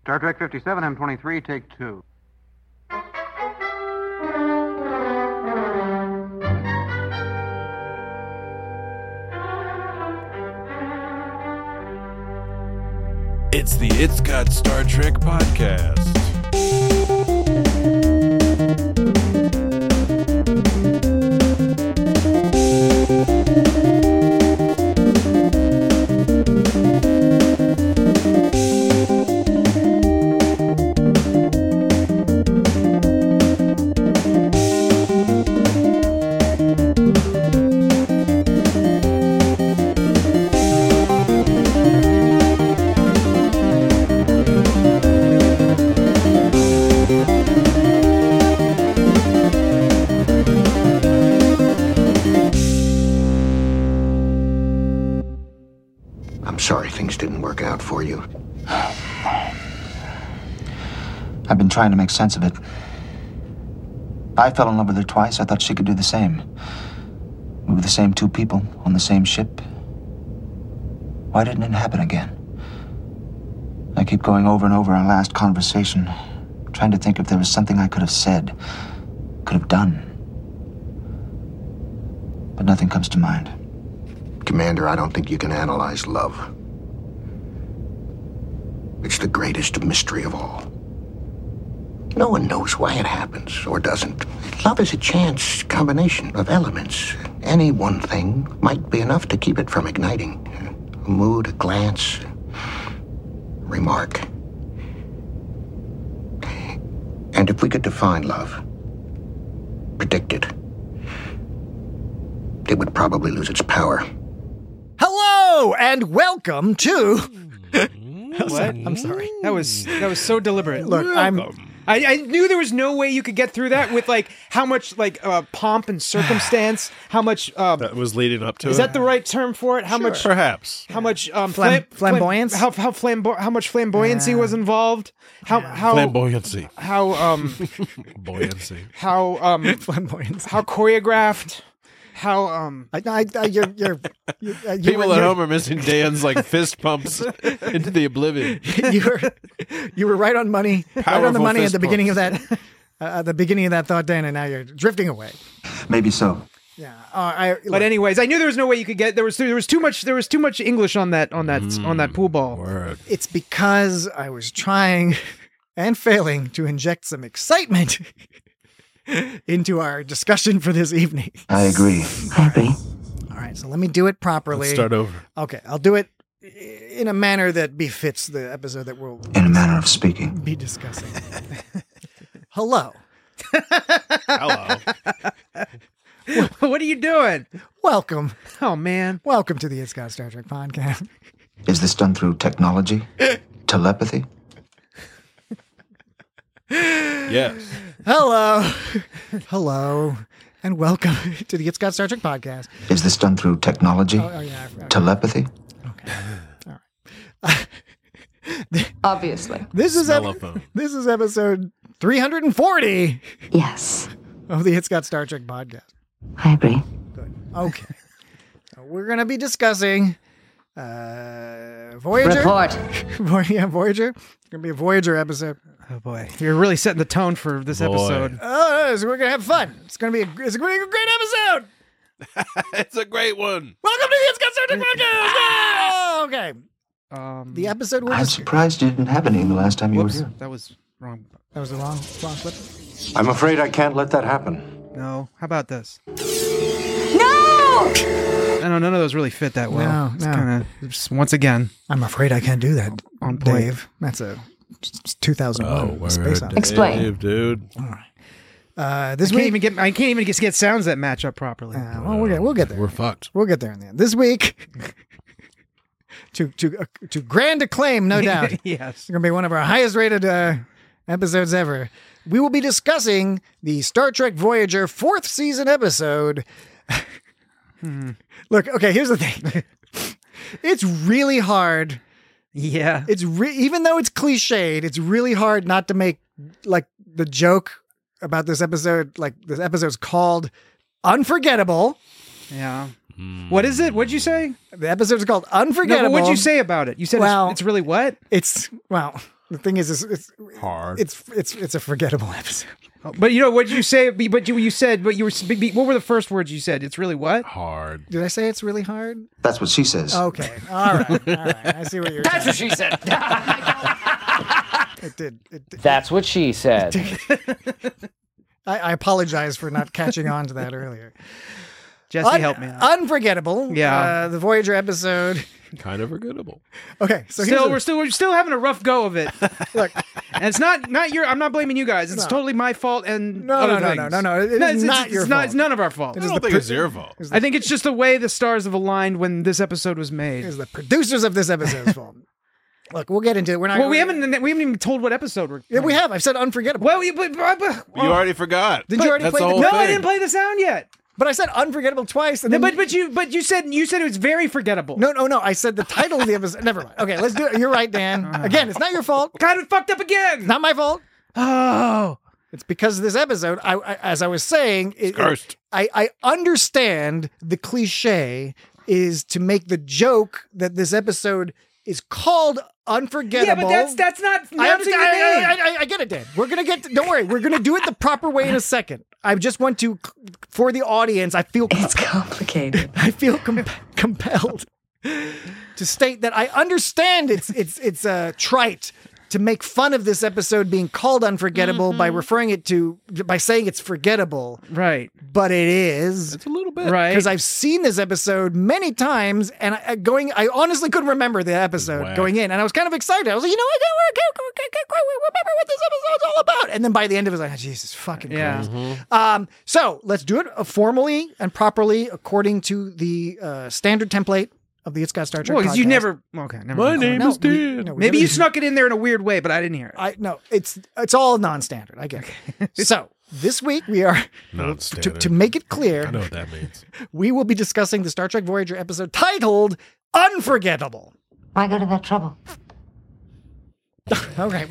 Star Trek 57, M23, take 2. It's the It's Got Star Trek podcast. For you. I've been trying to make sense of it. I fell in love with her twice. I thought she could do the same. We were the same two people on the same ship. Why didn't it happen again? I keep going over and over our last conversation, trying to think if there was something I could have said, could have done. But nothing comes to mind. Commander, I don't think you can analyze love. It's the greatest mystery of all. No one knows why it happens or doesn't. Love is a chance combination of elements. Any one thing might be enough to keep it from igniting. A mood, a glance, a remark. And if we could define love, predict it, it would probably lose its power. Hello and welcome to... What? I'm sorry. That was so deliberate. Look, I knew there was no way you could get through that with like how much like pomp and circumstance, how much that was leading up to is it. that the right term for it? How much perhaps? How much flamboyance? How much flamboyancy was involved? How Flamboyancy. How Buoyancy. how flamboyance? how choreographed? How You're People at home are missing Dan's like fist pumps into the oblivion. you were right on money. Right on the Powerful money at fist the beginning of pumps. that. The beginning of that thought, Dan, and now you're drifting away. Maybe so. Yeah. but anyways, I knew there was no way you could get there was too much English on that pool ball. Word. It's because I was trying and failing to inject some excitement into our discussion for this evening. I agree. All right, so let me do it properly. Let's start over. Okay, I'll do it in a manner that befits the episode that we'll In a manner of speaking. be discussing. Hello. Hello. What are you doing? Welcome. Oh man. Welcome to the It's Got Star Trek podcast. Is this done through technology? Telepathy? Yes. Hello, and welcome to the It's Got Star Trek podcast. Is this done through technology? Oh yeah. Telepathy? Okay. All right. Obviously. This is Smellophone. this is episode 340 Yes. of the It's Got Star Trek podcast. I agree. Good. Okay. So we're going to be discussing Voyager. Report. Voyager. It's going to be a Voyager episode. Oh boy, you're really setting the tone for this episode. Oh, so we're going to have fun. It's going to be a great episode. It's a great one. Welcome to the It's Got Star Trek podcast. Oh, okay. The episode we're I'm surprised you didn't have any the last time you were Whoops, here. that was wrong. That was the wrong clip. I'm afraid I can't let that happen. No, how about this? No! I know none of those really fit that well. No, It's no. kind of once again. I'm afraid I can't do that, On point. Dave. That's a 2001 Space Odyssey. Explain. Dave, dude. This I week, can't even get sounds that match up properly. well, we'll get there. We're fucked. We'll get there in the end. This week, to grand acclaim, no doubt. Yes. It's going to be one of our highest rated episodes ever. We will be discussing the Star Trek Voyager 4th season episode. Look, okay, here's the thing. It's really hard. Yeah. It's even though it's cliched, it's really hard not to make like the joke about this episode. Like this episode's called Unforgettable. Yeah. What is it? What'd you say? The episode's called No, Unforgettable. but what'd you say about it? You said Well, it's really what? It's, well, The thing is, it's Hard. It's a forgettable episode. But you know what you say? But you said. But you were. What were the first words you said? It's really what? Hard. Did I say it's really hard? That's what she says. Okay. All right. I see what you're saying. That's what she said. It did. That's what she said. I apologize for not catching on to that earlier. Jesse, help me out. Unforgettable. Yeah. The Voyager episode. Kind of forgettable. Okay. So we're still having a rough go of it. Look, and it's not your. I'm not blaming you guys. It's totally my fault. And No. It's not your fault. It's none of our fault. I don't think it's your fault. I think it's just the way the stars have aligned when this episode was made. It's the producers of this episode's fault. Look, we'll get into it. We're not. Well, we haven't even told what episode we're. Yeah, we have. I've said unforgettable. Well, You already forgot. Did you already That's play the the whole no, thing. I didn't play the sound yet. But I said unforgettable twice. And then But you said it was very forgettable. No. I said the title of the episode. Never mind. Okay, let's do it. You're right, Dan. Again, it's not your fault. Got it fucked up again. Not my fault. Oh. It's because of this episode. As I was saying, Cursed. I understand the cliche is to make the joke that this episode is called unforgettable. Yeah, but that's not. I understand. I get it, Dan. We're gonna get. Don't worry. We're gonna do it the proper way in a second. I just want to, for the audience. I feel It's complicated. I feel compelled to state that I understand it's trite to make fun of this episode being called unforgettable by referring it to by saying it's forgettable. Right. But it is. It's a little bit. Right. Because I've seen this episode many times, and I honestly couldn't remember the episode Wow. going in, and I was kind of excited. I was like, you know, I can't remember what this episode's all about. And then by the end of it, I was like, Jesus fucking Christ. So let's do it formally and properly according to the standard template of the It's Got Star Trek Well, because you podcast. never. Okay, never My mind. name No, is Dan. Maybe you snuck it in there in a weird way, but I didn't hear it. No, it's all non-standard. I get it. So this week we are Non-standard. to make it I clear, know what that means. we will be discussing the Star Trek Voyager episode titled "Unforgettable." Why go to that trouble? Okay,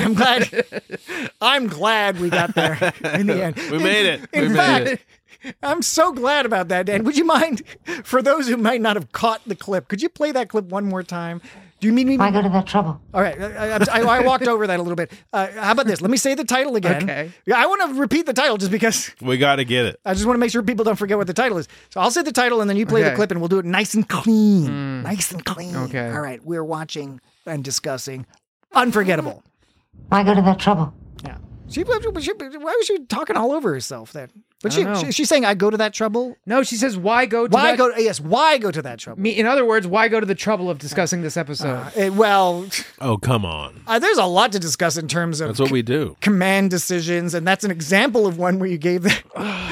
I'm glad we got there in the end. We made it. In We made fact, it. I'm so glad about that, Dan. Would you mind, for those who might not have caught the clip, could you play that clip one more time? Do you mean me? Why go to that trouble? All right, I walked over that a little bit. How about this? Let me say the title again. Okay. Yeah, I want to repeat the title just because We got to get it. I just want to make sure people don't forget what the title is. So I'll say the title and then you play the Okay. clip and we'll do it nice and clean. Nice and clean. Okay. All right, we're watching and discussing Unforgettable. Why go to that trouble? Yeah. Why was she talking all over herself then? But I don't know. she's saying, I go to that trouble? No, she says, "Why go to Why that?" go? Yes, why go to that trouble? In other words, why go to the trouble of discussing this episode? Well, Oh, come on. there's a lot to discuss in terms of That's what we do. command decisions, and that's an example of one where you gave the.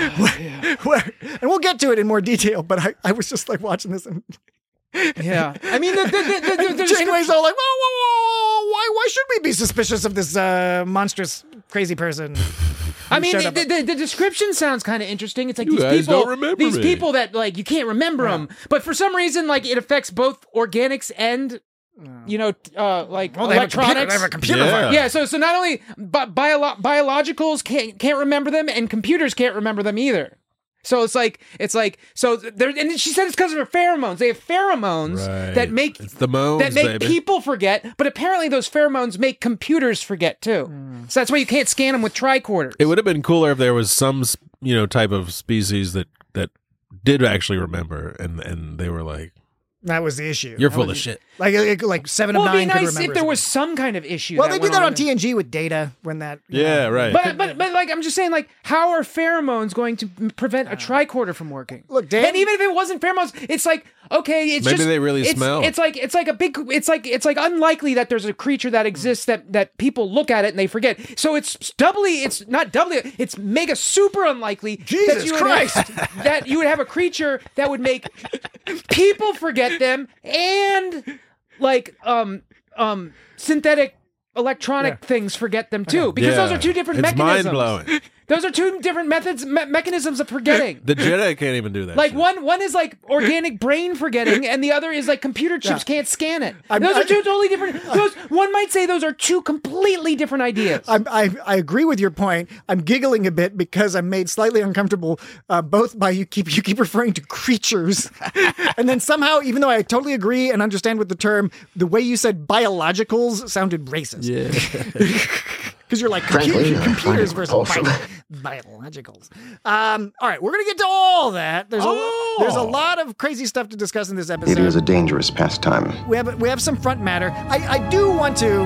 And we'll get to it in more detail, but I was just like watching this and Yeah, I mean, the Janeway's all like, whoa, why should we be suspicious of this monstrous crazy person? I mean, showed up- the description sounds kind of interesting. It's like You these guys people, don't remember these me. people that like you can't remember them, but for some reason, like it affects both organics and like Well, they have a computer- electronics. they have a computer Yeah. for it. Yeah, so not only biologicals can't remember them, and computers can't remember them either. So it's like there, and she said it's because of her pheromones. They have pheromones Right. that make It's the moans, that make baby. people forget, but apparently those pheromones make computers forget too. So that's why you can't scan them with tricorders. It would have been cooler if there was some, type of species that did actually remember, and they were like, That was the issue. "You're That full was- of shit." Like 7 of Well, it'd 9 be could nice remember if there was something. some kind of issue. Well, they do went that on with it. TNG with Data when that. Yeah, right. But like I'm just saying, like, how are pheromones going to prevent a tricorder from working? Look, Dan- and even if it wasn't pheromones, it's like okay, it's Maybe just they really smell. It's like it's unlikely that there's a creature that exists that people look at it and they forget. So it's mega super unlikely Jesus that you Christ. that you would have a creature that would make people forget them and like synthetic electronic things forget them too because Yeah. those are two different It's mechanisms. mind blowing. Those are two different mechanisms of forgetting. The Jedi can't even do that. Like shit. one is like organic brain forgetting, and the other is like computer chips can't scan it. Those are two totally different. One might say those are two completely different ideas. I agree with your point. I'm giggling a bit because I'm made slightly uncomfortable, both by you keep referring to creatures, and then somehow, even though I totally agree and understand with the term, the way you said biologicals sounded racist. Yeah. Because you're like Frankly, I find computers it versus repulsive. biologicals. All right, we're gonna get to all that. There's a lot of crazy stuff to discuss in this episode. It is a dangerous pastime. We have some front matter. I do want to.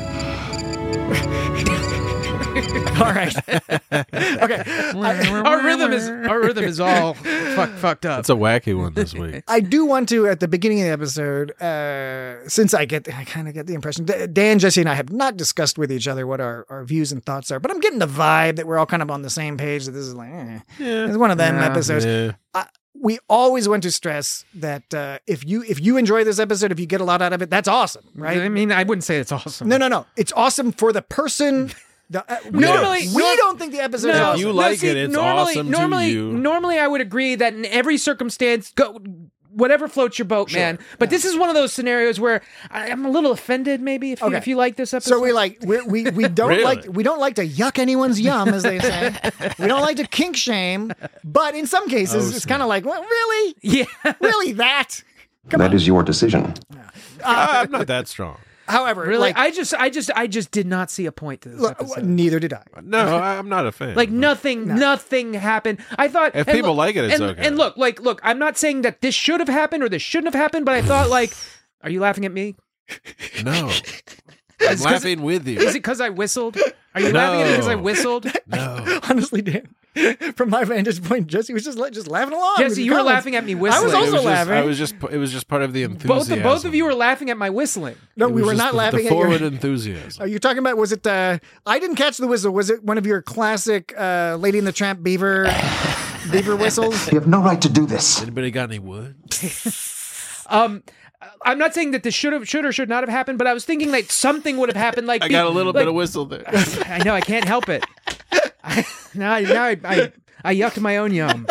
All right. Okay. Our rhythm is all fucked up. It's a wacky one this week. I do want to, at the beginning of the episode, since I kind of get the impression, Dan, Jesse, and I have not discussed with each other what our views and thoughts are, but I'm getting the vibe that we're all kind of on the same page, that this is like, it's one of them episodes. Yeah. We always want to stress that if you enjoy this episode, if you get a lot out of it, that's awesome, right? I mean, I wouldn't say it's awesome. No. It's awesome for the person. We don't think the episode is awesome. If you like it, it's awesome to you. Normally, I would agree that in every circumstance, whatever floats your boat, man. But this is one of those scenarios where I'm a little offended, maybe, if you like this episode. So we don't Really? like to yuck anyone's yum, as they say. We don't like to kink shame, but in some cases, it's kind of like, well, really, Yeah. really that. That is your decision. I'm not that strong. However, Really, like, I just did not see a point to this episode. neither did I. No, I'm not a fan. Like nothing happened. I thought If people like it, it's and, okay. And look, I'm not saying that this should have happened or this shouldn't have happened, but I thought, like, are you laughing at me? No. I'm laughing with you. Is it because I whistled? Are you laughing at me because I whistled? No. Honestly, Dan, from my vantage point, Jesse was just laughing along. with Jesse, your you were comments. laughing at me whistling. I was also laughing. It was just part of the enthusiasm. Both of you were laughing at my whistling. No, It we was were just not the laughing at forward your. enthusiasm. Are you talking about? Was it? I didn't catch the whistle. Was it one of your classic Lady and the Tramp beaver whistles? You have no right to do this. Anybody got any wood? I'm not saying that this should or should not have happened, but I was thinking like something would have happened. Like I got a little bit of whistle there. I know, I can't help it. Now I yucked my own yum.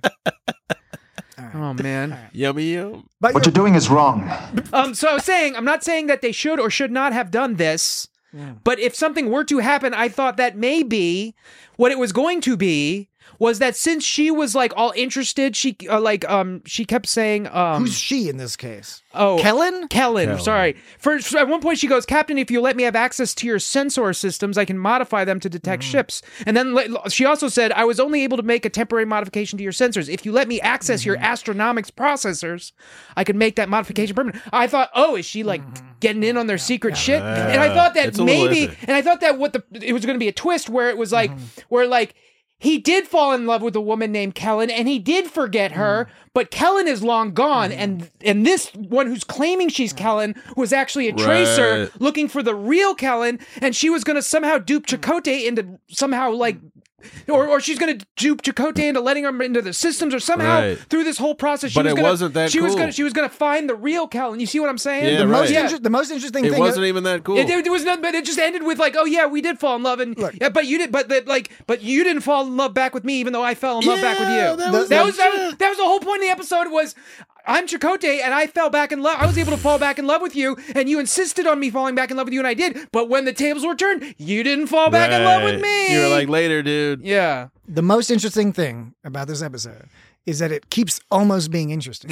Oh man, Yummy yum. But What you're doing is wrong. So I was saying, I'm not saying that they should or should not have done this, but if something were to happen, I thought that maybe what it was going to be was that since she was like all interested, she kept saying, who's she in this case? Oh, Kellen? Sorry. At one point she goes, Captain, if you let me have access to your sensor systems, I can modify them to detect ships. And then she also said, I was only able to make a temporary modification to your sensors. If you let me access your astronomics processors, I could make that modification permanent. I thought, oh, is she like getting in on their secret shit? And I thought that it's a little maybe, iffy. and I thought that it was going to be a twist where it was like, where like, he did fall in love with a woman named Kellen, and he did forget her, but Kellen is long gone, and this one who's claiming she's Kellen was actually a tracer Right. looking for the real Kellen, and she was going to somehow dupe Chakotay into somehow like... Or she's going to dupe Chakotay into letting her into the systems, or somehow Right. through this whole process, she But was it gonna, wasn't that she was cool. gonna she was going to find the real Kellen. You see what I'm saying? Yeah, The most right. the most interesting It thing. wasn't even that cool. It was not, but it just ended with like, oh yeah, we did fall in love, and Look. yeah, but you did, but you didn't fall in love back with me, even though I fell in love back with you. that was that was the whole point of the episode. Was I'm Chakotay, and I fell back in love. I was able to fall back in love with you, and you insisted on me falling back in love with you, and I did. But when the tables were turned, you didn't fall back in love with me. You were like, later, dude. yeah. The most interesting thing about this episode is that it keeps almost being interesting.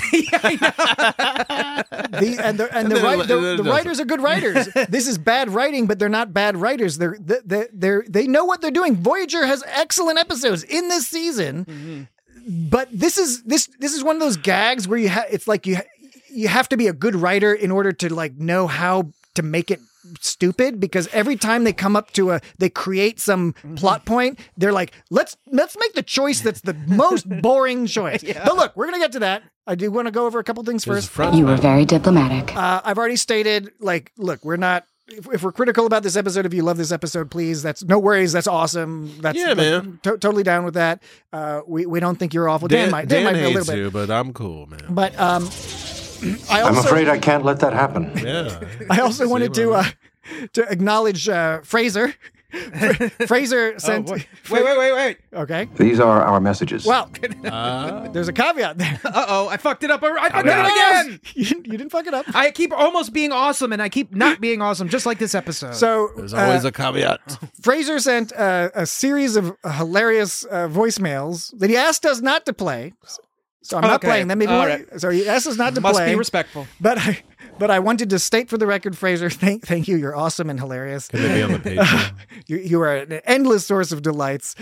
The writers are good writers. This is bad writing, but they're not bad writers. They know what they're doing. Voyager has excellent episodes in this season, but this is one of those gags where it's like you have to be a good writer in order to like know how to make it stupid, because every time they come up to they create some plot point, they're like, let's make the choice that's the most boring choice. But look, we're gonna get to that. I do want to go over a couple things first. You were very diplomatic. I've already stated, like, look, we're not. If we're critical about this episode, if you love this episode, please, that's no worries. That's awesome. That's man. Totally down with that. We don't think you're awful. Dan might be a hates little bit, you, but I'm cool, man. but I'm afraid I can't let that happen. Yeah. I also wanted to acknowledge Fraser, Fraser sent. Wait. Okay. These are our messages. Well, there's a caveat there. Uh-oh, I fucked it up. I fucked it up again. You didn't fuck it up. I keep almost being awesome, and I keep not being awesome, just like this episode. So There's always a caveat. Fraser sent a series of hilarious voicemails that he asked us not to play. So I'm not Okay. playing them. Maybe All one- right. So he asked us not to Must play. be respectful. But I wanted to state for the record, Fraser, thank you. You're awesome and hilarious. Can they be on the page? You are an endless source of delights.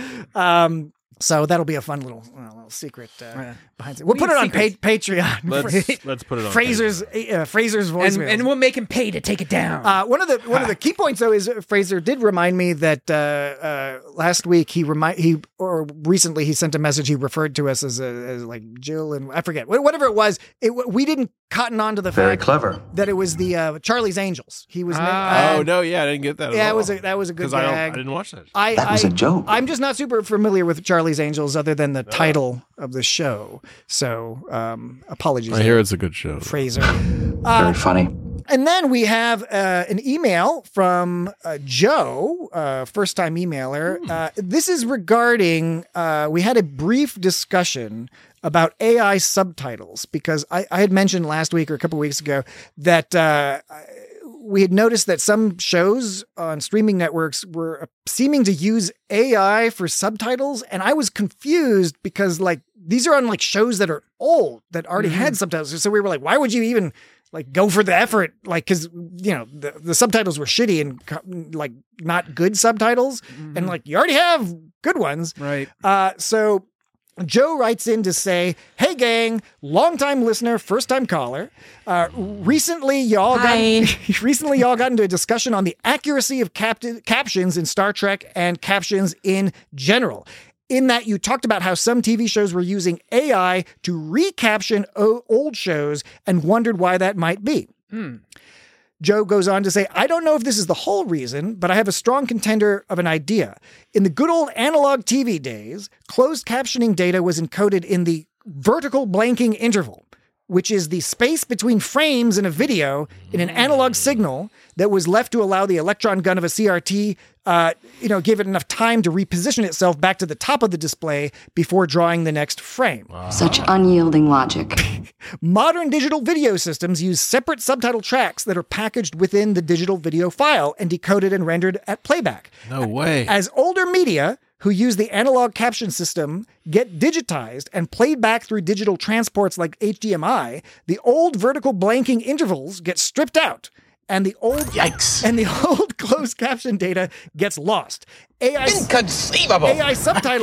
So that'll be a fun little secret behind it. We'll put it on Patreon. Let's put it on Fraser's voicemail, And we'll make him pay to take it down. one of the key points though is Fraser did remind me that last week recently he sent a message. He referred to us as like Jill and I forget whatever it was. We didn't cotton on to the Very fact clever. that it was the Charlie's Angels. He was Oh no, yeah, I didn't get that. yeah, at all. that was a good because I gag. didn't watch that. That was a joke. I'm just not super familiar with Charlie's Angels other than the title of the show. So apologies. I hear it's a good show. Fraser. Very funny. And then we have an email from Joe, first-time emailer. This is regarding, we had a brief discussion about AI subtitles because I had mentioned last week or a couple weeks ago that we had noticed that some shows on streaming networks were seeming to use AI for subtitles. And I was confused because like these are on like shows that are old that already had subtitles. So we were like, why would you even like go for the effort? Like, cause you know, the subtitles were shitty and like not good subtitles. And like, you already have good ones. Right. So Joe writes in to say, hey gang, longtime listener, first time caller. Recently y'all got into a discussion on the accuracy of captions in Star Trek and captions in general. In that you talked about how some TV shows were using AI to recaption old shows and wondered why that might be. Joe goes on to say, I don't know if this is the whole reason, but I have a strong contender of an idea. In the good old analog TV days, closed captioning data was encoded in the vertical blanking interval, which is the space between frames in a video in an analog signal that was left to allow the electron gun of a CRT, give it enough time to reposition itself back to the top of the display before drawing the next frame. Such unyielding logic. Modern digital video systems use separate subtitle tracks that are packaged within the digital video file and decoded and rendered at playback. No way. As older media who use the analog caption system get digitized and played back through digital transports like HDMI, the old vertical blanking intervals get stripped out. And the old closed caption data gets lost. Inconceivable. AI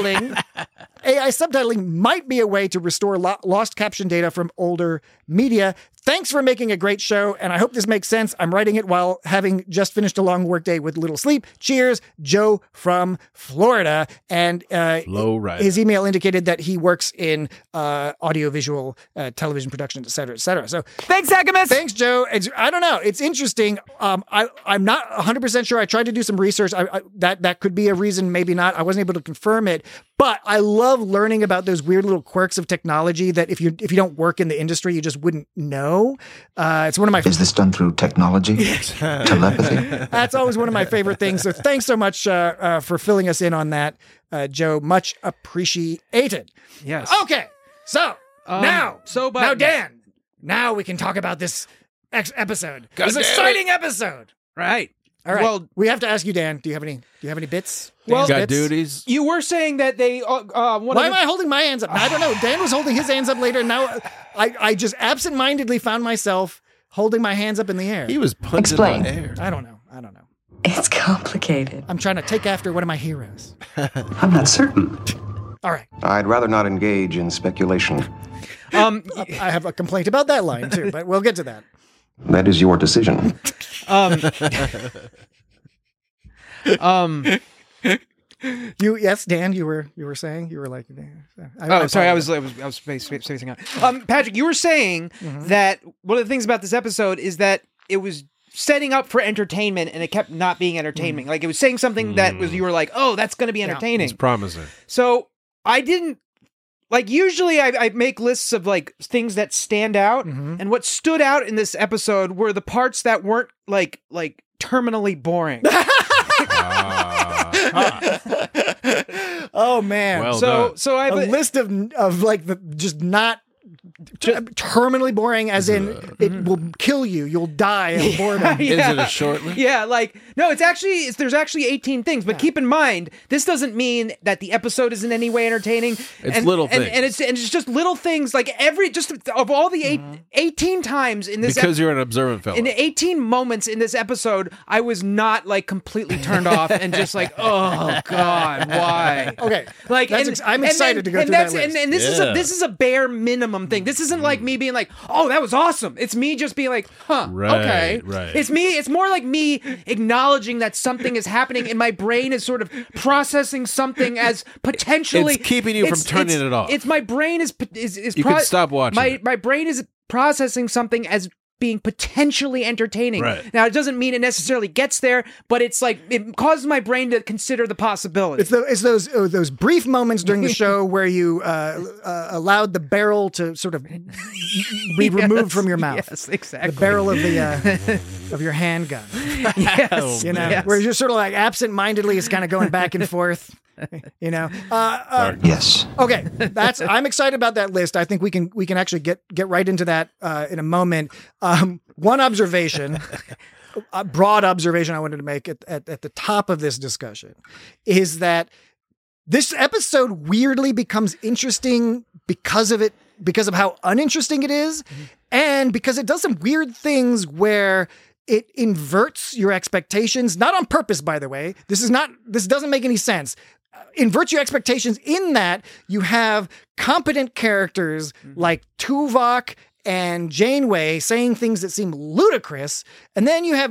subtitling might be a way to restore lost caption data from older media. Thanks for making a great show, and I hope this makes sense. I'm writing it while having just finished a long workday with little sleep. Cheers, Joe from Florida. And his email indicated that he works in audiovisual television production, et cetera, et cetera. So Thanks, Agamus. thanks, Joe. I don't know. It's interesting. I'm not 100% sure. I tried to do some research. That could be a reason, maybe not. I wasn't able to confirm it. But I love learning about those weird little quirks of technology that if you don't work in the industry, you just wouldn't know. It's one of my. Is this done through technology? Telepathy? That's always one of my favorite things. So thanks so much for filling us in on that, Joe. Much appreciated. Yes. Okay. So now, Dan, now we can talk about this episode. This exciting episode. Right. All right. Well, we have to ask you, Dan. Do you have any bits? Well, Dan's Got bits? duties. you were saying that they. Why am I holding my hands up? I don't know. Dan was holding his hands up later. And now I just absentmindedly found myself holding my hands up in the air. He was punching Explain. the air. I don't know. It's complicated. I'm trying to take after one of my heroes. I'm not certain. All right. I'd rather not engage in speculation. I have a complaint about that line too, but we'll get to that. That is your decision. Yes, Dan, you were saying you were like. Sorry, I was spacing out. Patrick, you were saying that one of the things about this episode is that it was setting up for entertainment and it kept not being entertainment. Like it was saying something that was, you were like, oh, that's going to be entertaining. It's promising. So I didn't, like, usually I make lists of like things that stand out, and what stood out in this episode were the parts that weren't like terminally boring. Oh man. Well So done. so I have a list of like the just not terminally boring, as in it will kill you. You'll die of boredom. Is it a short list? Yeah, like no, there's actually 18 things, but keep in mind this doesn't mean that the episode is in any way entertaining. It's little things. and it's just little things like of all the 18 times in this Because you're an observant fellow. in the 18 moments in this episode, I was not like completely turned off and just like, oh god, why? Okay, Like I'm excited to go through that list. And this is a bare minimum thing. This isn't like me being like, oh, that was awesome. It's me just being like, huh, Right, okay. right. It's more like me acknowledging that something is happening and my brain is sort of processing something as potentially It's keeping you from turning it off. It's my brain is You can stop watching it. My brain is processing something as being potentially entertaining. Right. Now, it doesn't mean it necessarily gets there, but it's like it causes my brain to consider the possibility. It's those brief moments during the show where you allowed the barrel to sort of be removed from your mouth. Yes, exactly. The barrel of the of your handgun. Yes, You know, yes. where you're sort of like absent-mindedly, it's kind of going back and forth. You know. Yes. Okay, I'm excited about that list. I think we can actually get right into that in a moment. One observation, a broad observation I wanted to make at the top of this discussion is that this episode weirdly becomes interesting because of how uninteresting it is, and because it does some weird things where it inverts your expectations, not on purpose, by the way. This doesn't make any sense. Invert your expectations in that you have competent characters like Tuvok and Janeway saying things that seem ludicrous, and then you have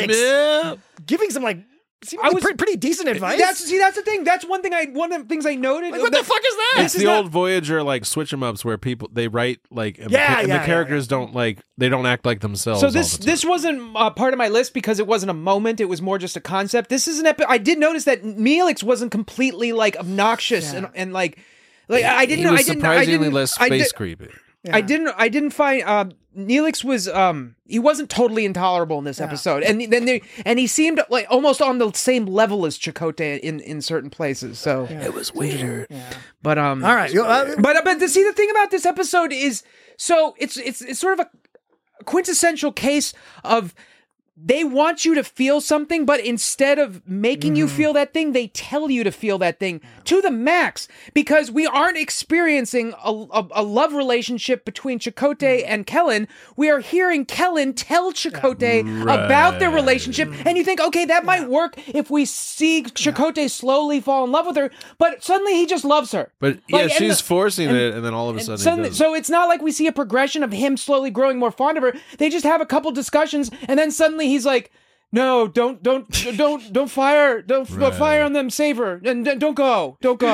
Neelix giving some like pretty decent advice. That's the thing. That's one of the things I noted. Like, what the fuck is that? It's the old Voyager like switch 'em ups where people they write like and the characters don't act like themselves. So this wasn't part of my list because it wasn't a moment. It was more just a concept. This is an episode. I did notice that Neelix wasn't completely like obnoxious and like I didn't. He was I didn't. surprisingly less space creepy. Yeah. I didn't find Neelix was he wasn't totally intolerable in this episode, and he seemed like almost on the same level as Chakotay in certain places. So it was weird. Yeah. But all right, but to see the thing about this episode is so it's sort of a quintessential case of. They want you to feel something, but instead of making you feel that thing, they tell you to feel that thing to the max, because we aren't experiencing a love relationship between Chakotay and Kellen. We are hearing Kellen tell Chakotay about their relationship, and you think, okay, that might work if we see Chakotay slowly fall in love with her, but suddenly he just loves her. But she's forcing it, and then all of a sudden so it's not like we see a progression of him slowly growing more fond of her. They just have a couple discussions, and then suddenly he's like, no, don't fire, fire on them, save her, and don't go,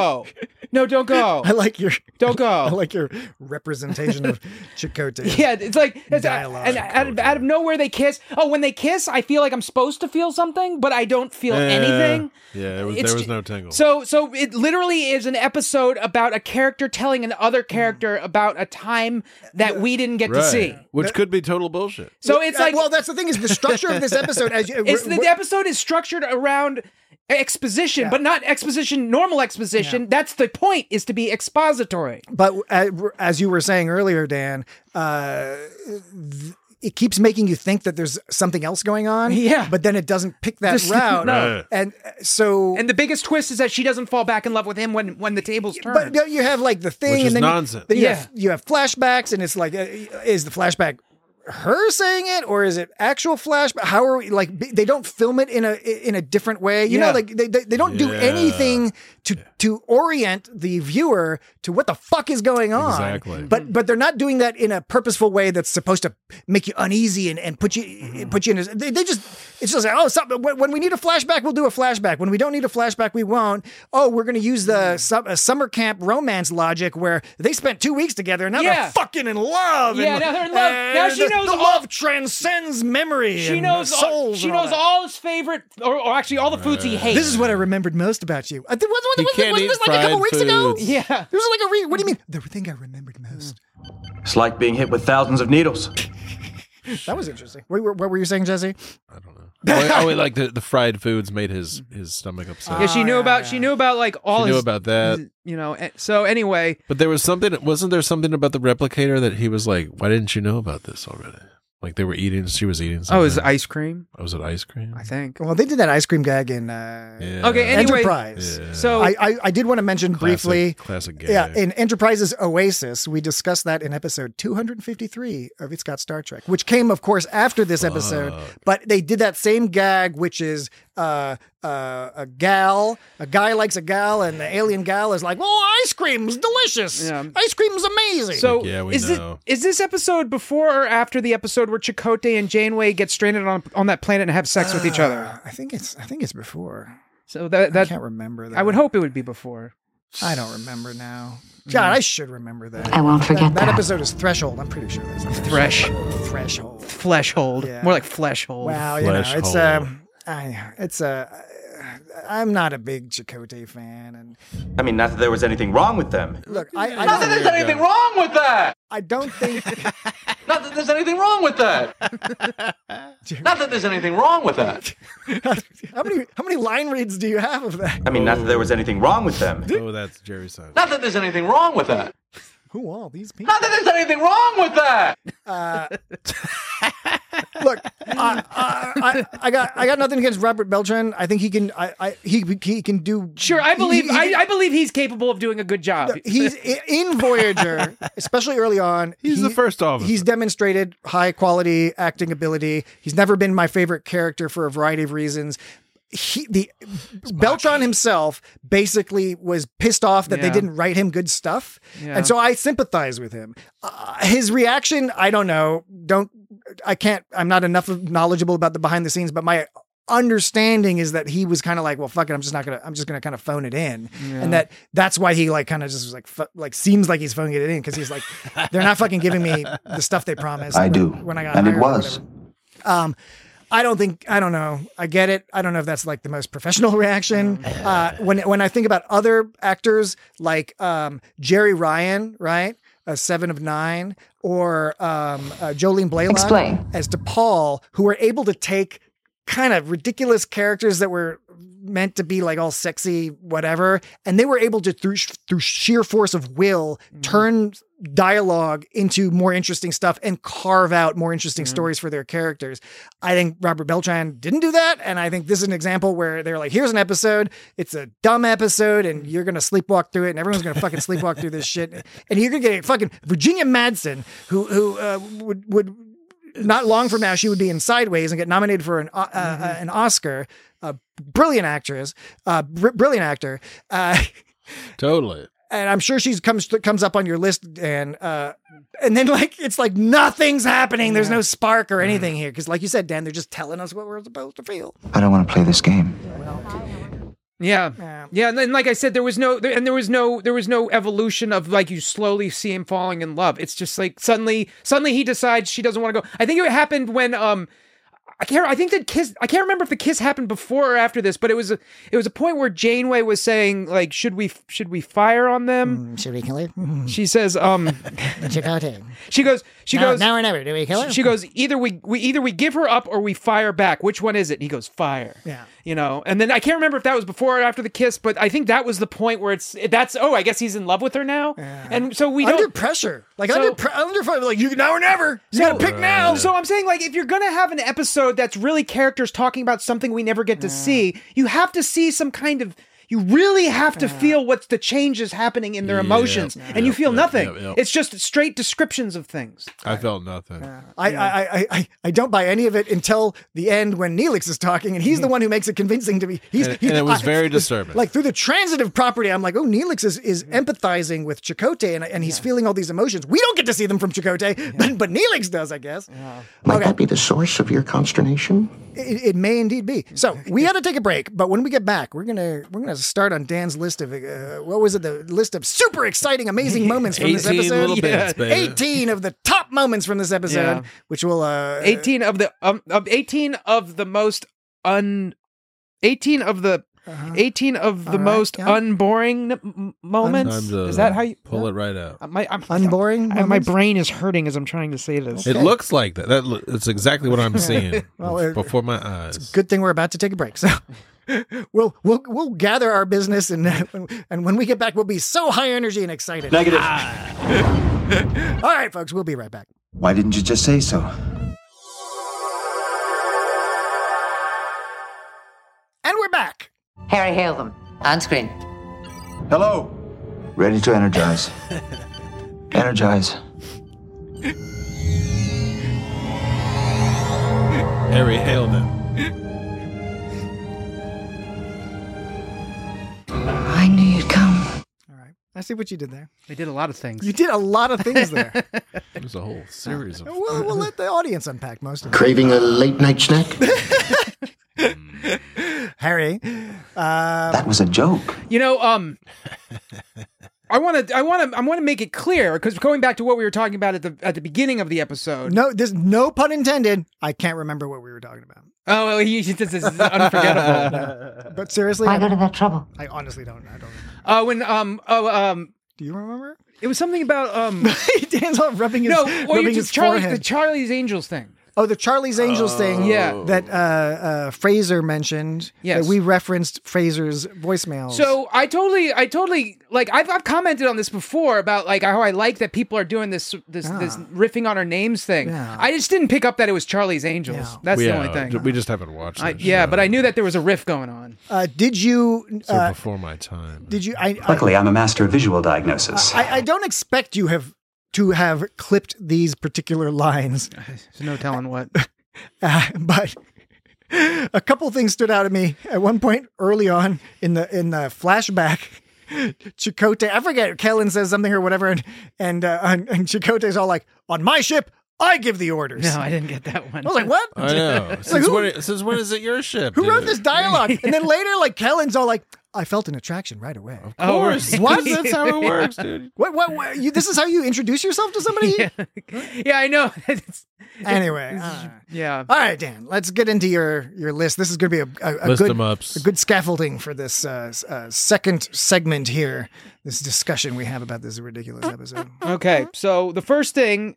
no, don't go. I like your don't go. I like your representation of Chakotay. Yeah, it's like dialogue. and out of nowhere they kiss. Oh, when they kiss, I feel like I'm supposed to feel something, but I don't feel anything. Yeah, there was no tingle. So it literally is an episode about a character telling another character about a time that we didn't get to see, which could be total bullshit. So it's like, well, that's the thing is the structure of this episode. The episode is structured around exposition, but not normal exposition. Yeah. That's the point, is to be expository. But as you were saying earlier, Dan, it keeps making you think that there's something else going on. Yeah. But then it doesn't pick that route. No. And so... And the biggest twist is that she doesn't fall back in love with him when the tables turn. But you have like the thing, which and is then nonsense. you have flashbacks, and it's like, is the flashback her saying it, or is it actual flashback? How are we, like, they don't film it in a different way, you know, like they don't do anything to orient the viewer to what the fuck is going on. Exactly. But they're not doing that in a purposeful way that's supposed to make you uneasy and put you in it's just like, when we need a flashback, we'll do a flashback. When we don't need a flashback, we won't. Oh, we're going to use the summer camp romance logic where they spent 2 weeks together and now they're fucking in love. Yeah, now they're in love. Now she knows the love transcends memory. She knows souls. She knows all his favorite, or actually all the foods he hates. This is what I remembered most about you. I think wasn't this like a fried couple weeks ago? foods. Yeah. There was like what do you mean? The thing I remembered most. It's like being hit with thousands of needles. That was interesting. What were you saying, Jesse? I don't know. Like the fried foods made his stomach upset. Yeah, she knew about like all She knew his, about that. you know. So anyway, But there was something. Wasn't there something about the replicator that he was like, "Why didn't you know about this already?" Like they were eating. She was eating something. oh, it was ice cream, Was it ice cream? I think. Well, they did that ice cream gag in Yeah. Okay, anyway, Enterprise. Yeah. So I did want to mention briefly. Classic gag. Yeah, in Enterprise's Oasis, we discussed that in episode 253 of It's Got Star Trek, which came, of course, after this episode. But they did that same gag, which is a guy likes a gal, and the alien gal is like, "Well, ice cream's delicious. Yeah. Ice cream's amazing." So Yeah, we is know. this episode before or after the episode where Chakotay and Janeway get stranded on that planet and have sex with each other? I think it's before. So I that can't remember that. I would hope it would be before. I don't remember now. God, I should remember that. I won't forget That that. episode is Threshold. I'm pretty sure that's Threshold. Fleshhold. Yeah. More like fleshhold. Well, you know, it's Fleshhold. I'm not a big Chakotay fan, and I mean, not that there was anything wrong with them. look, I Not that there's anything wrong with that. I don't think Not that there's anything wrong with that. Not that there's anything wrong with that. how many line reads do you have of that? I mean, not that there was anything wrong with them. Oh, that's Jerry Seinfeld. Not that there's anything wrong with that. Who all these people? Not that there's anything wrong with that. Look, I got nothing against Robert Beltran. I think he can. He can do. Sure, I believe I believe he's capable of doing a good job. He's in Voyager, especially early on. He's the first officer. He's demonstrated high quality acting ability. He's never been my favorite character for a variety of reasons. Beltran himself basically was pissed off that they didn't write him good stuff. Yeah. And so I sympathize with him. His reaction, I don't know. I'm not enough knowledgeable about the behind the scenes, but my understanding is that he was kind of like, well, fuck it. I'm just going to kind of phone it in. Yeah. And that's why he like kind of just was like seems like he's phoning it in. Cause he's like, they're not fucking giving me the stuff they promised. I do. When I got And it hired or was. whatever. I don't know. I get it. I don't know if that's like the most professional reaction. When I think about other actors like Jerry Ryan, right? 7 of 9, or Jolene Blalock Explain. as DePaul, who were able to take kind of ridiculous characters that were meant to be like all sexy, whatever. And they were able to, through sheer force of will, turn dialogue into more interesting stuff and carve out more interesting stories for their characters. I think Robert Beltran didn't do that. And I think this is an example where they're like, here's an episode. It's a dumb episode and you're going to sleepwalk through it and everyone's going to fucking sleepwalk through this shit. And you're going to get fucking Virginia Madsen, who would not long from now, she would be in Sideways and get nominated for an Oscar. Brilliant actress, brilliant actor. Totally. And I'm sure she comes up on your list, and then like it's like nothing's happening. There's no spark or anything here because, like you said, Dan, they're just telling us what we're supposed to feel. I don't want to play this game. Yeah. And then, like I said, there was no evolution of like you slowly see him falling in love. It's just like suddenly he decides she doesn't want to go. I think it happened when I can't remember if the kiss happened before or after this, but it was a point where Janeway was saying like, should we fire on them? Should we kill her? She says, Chakotay. She goes, now or never. Do we kill her? She goes, either we give her up or we fire back. Which one is it? And he goes, fire. Yeah. You know, and then I can't remember if that was before or after the kiss, but I think that was the point where I guess he's in love with her now. Yeah. And so we under don't pressure, like under fire, like you now or never. You gotta pick now. So I'm saying, like, if you're gonna have an episode that's really characters talking about something we never get to see, you have to see some kind of. You really have to feel what's the changes happening in their emotions, and you feel nothing. It's just straight descriptions of things. I felt nothing. I don't buy any of it until the end when Neelix is talking, and he's the one who makes it convincing to me. And it was very disturbing. Like through the transitive property, I'm like, oh, Neelix is empathizing with Chakotay, and he's feeling all these emotions. We don't get to see them from Chakotay, but Neelix does, I guess. Might that be the source of your consternation? It may indeed be. So we had to take a break, but when we get back, we're gonna start on Dan's list of what was it? The list of super exciting, amazing moments from this 18 episode. little bits, baby. 18 of the top moments from this episode, which will 18 of the 18 of the most 18 of the 18 of the most unboring moments. Time to Is that how you pull it right out? Unboring? My brain is hurting as I'm trying to say this. It looks like that. That's exactly what I'm seeing before my eyes. It's a good thing we're about to take a break. So we'll gather our business and when we get back, we'll be so high energy and excited. Negative. All right, folks, we'll be right back. Why didn't you just say so? And we're back. Harry, hail them. On screen. Hello. Ready to energize. Energize. Harry, hail them. I knew you'd come. All right. I see what you did there. They did a lot of things. You did a lot of things there. There's a whole series of. We'll let the audience unpack most of it. Craving a late night snack? Harry. That was a joke. You know, I want to make it clear, because going back to what we were talking about at the beginning of the episode. No, there's no pun intended. I can't remember what we were talking about. Oh, well, this is unforgettable. No. But seriously, Why go to that trouble? I honestly don't. I don't remember. Do you remember? It was something about Dan's all rubbing his forehead. The Charlie's Angels thing. Oh, the Charlie's Angels thing. Yeah. That Fraser mentioned. Yes. That we referenced Fraser's voicemails. So I totally like I've commented on this before about like how I like that people are doing this riffing on our names thing. Yeah. I just didn't pick up that it was Charlie's Angels. Yeah. That's the only thing. We just haven't watched it. But I knew that there was a riff going on. Did you? So before my time. Did you? Luckily, I'm a master of visual diagnosis. I don't expect you to have clipped these particular lines. There's no telling what. But a couple things stood out at me at one point early on in the flashback. Chakotay, I forget, Kellen says something or whatever, and Chakotay's all like, "On my ship, I give the orders." No, I didn't get that one. I was like, "What?" I know. Since when is it your ship? Who wrote this dialogue? And then later, like Kellen's all like, "I felt an attraction right away." Of course. What? That's how it works, dude. What this is how you introduce yourself to somebody? Yeah, I know. Anyway. Yeah. All right, Dan, let's get into your list. This is going to be a good scaffolding for this second segment here, this discussion we have about this ridiculous episode. Okay, so the first thing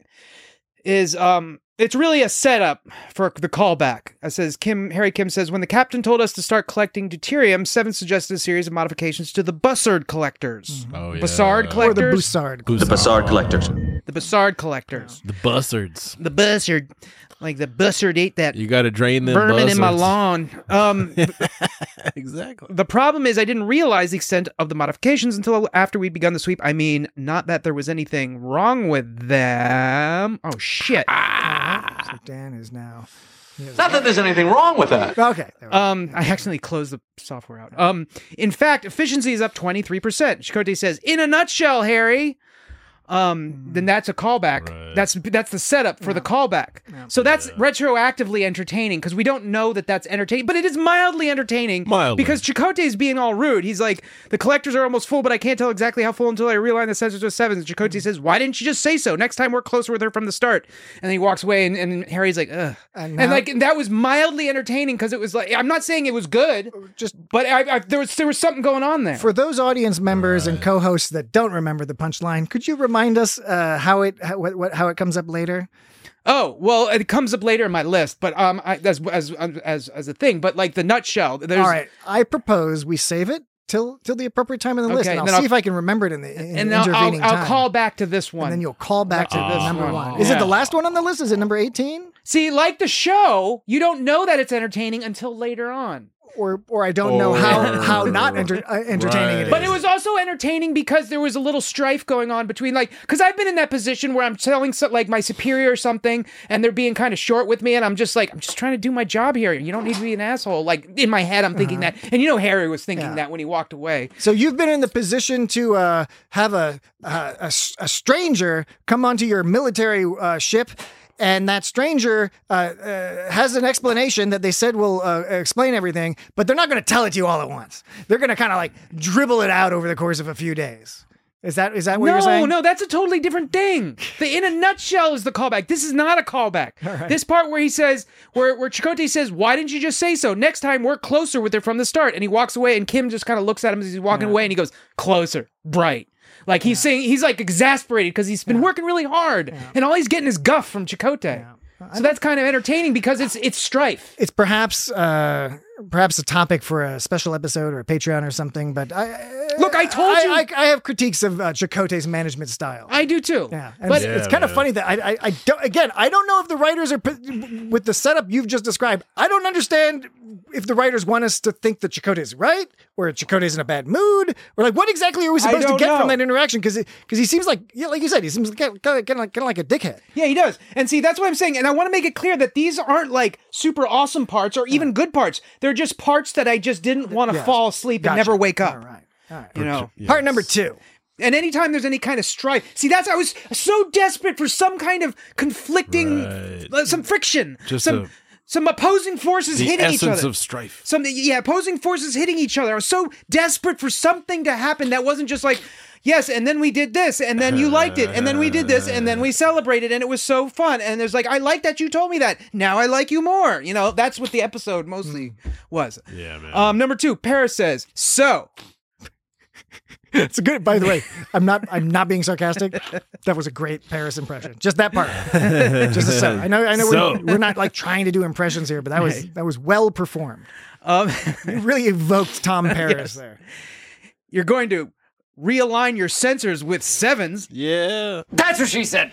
is it's really a setup for the callback. It says Harry Kim says, when the captain told us to start collecting deuterium, Seven suggested a series of modifications to the Bussard collectors. Oh, yeah. Bussard collectors? Or the Bussard. The Bussard collectors. The Bussard collectors. The Bussards. The Bussard. Like the Bussard ate that You got to drain them vermin in my buzzards. lawn. Exactly. The problem is I didn't realize the extent of the modifications until after we'd begun the sweep. I mean, not that there was anything wrong with them. Oh, shit. So Dan is now... Not that there's anything wrong with that. Okay. I accidentally closed the software out. In fact, efficiency is up 23%. Chakotay says, in a nutshell, Harry... then that's a callback. Right. That's the setup for the callback. So that's retroactively entertaining because we don't know that that's entertaining, but it is mildly entertaining. Because Chakotay is being all rude. He's like, the collectors are almost full, but I can't tell exactly how full until I realign the sensors with sevens. Chakotay says, why didn't you just say so? Next time work closer with her from the start. And then he walks away and Harry's like, ugh. And that was mildly entertaining because it was like, I'm not saying it was good, but there was something going on there. For those audience members and co-hosts that don't remember the punchline, could you remind us how it comes up later? Oh, well, it comes up later in my list, but as a thing. But like the nutshell, all right. I propose we save it till the appropriate time in the list, and I'll see if I can remember it in the intervening time. I'll call back to this one, and then you'll call back to this number one. Is it the last one on the list? Is it number 18? See, like the show, you don't know that it's entertaining until later on. Or I don't know how not entertaining it is. But it was also entertaining because there was a little strife going on between, like, because I've been in that position where I'm telling like my superior or something, and they're being kind of short with me, and I'm just trying to do my job here. You don't need to be an asshole. Like in my head, I'm thinking that, and Harry was thinking that when he walked away. So you've been in the position to have a stranger come onto your military ship. And that stranger has an explanation that they said will explain everything, but they're not going to tell it to you all at once. They're going to kind of like dribble it out over the course of a few days. Is that what you're saying? No, that's a totally different thing. The in a nutshell is the callback. This is not a callback. Right. This part where he says, where Chakotay says, why didn't you just say so? Next time, work closer with her from the start. And he walks away, and Kim just kind of looks at him as he's walking away, and he goes, closer, bright. Like he's saying, he's like exasperated because he's been working really hard, and all he's getting is guff from Chakotay. So that's kind of entertaining because it's strife. It's perhaps a topic for a special episode or a Patreon or something. But I told you I have critiques of Chakotay's management style. I do too. Yeah, but it's kind of funny that I don't. Again, I don't know if the writers are with the setup you've just described. I don't understand if the writers want us to think that Chakotay's right or Chakotay's in a bad mood or like what exactly are we supposed to get from that interaction? Because he seems like like you said, he seems kind of like a dickhead. Yeah, he does. And see, that's what I'm saying. And I want to make it clear that these aren't like super awesome parts or even good parts. They're just parts that I just didn't want to fall asleep and never wake up. All right. You know, Part number 2. And anytime there's any kind of strife, see, I was so desperate for some kind of conflicting, some friction, some opposing forces hitting each other. The essence of strife. Opposing forces hitting each other. I was so desperate for something to happen that wasn't just like, yes, and then we did this, and then you liked it, and then we did this, and then we celebrated, and it was so fun. And there's like, I like that you told me that. Now I like you more. You know, that's what the episode mostly was. Yeah, man. Number 2, Paris says, so... It's a good. By the way, I'm not being sarcastic. That was a great Paris impression. Just that part. Just a so. I know. We're not like trying to do impressions here, but that was well performed. You really evoked Tom Paris there. You're going to realign your sensors with 7s. Yeah, that's what she said.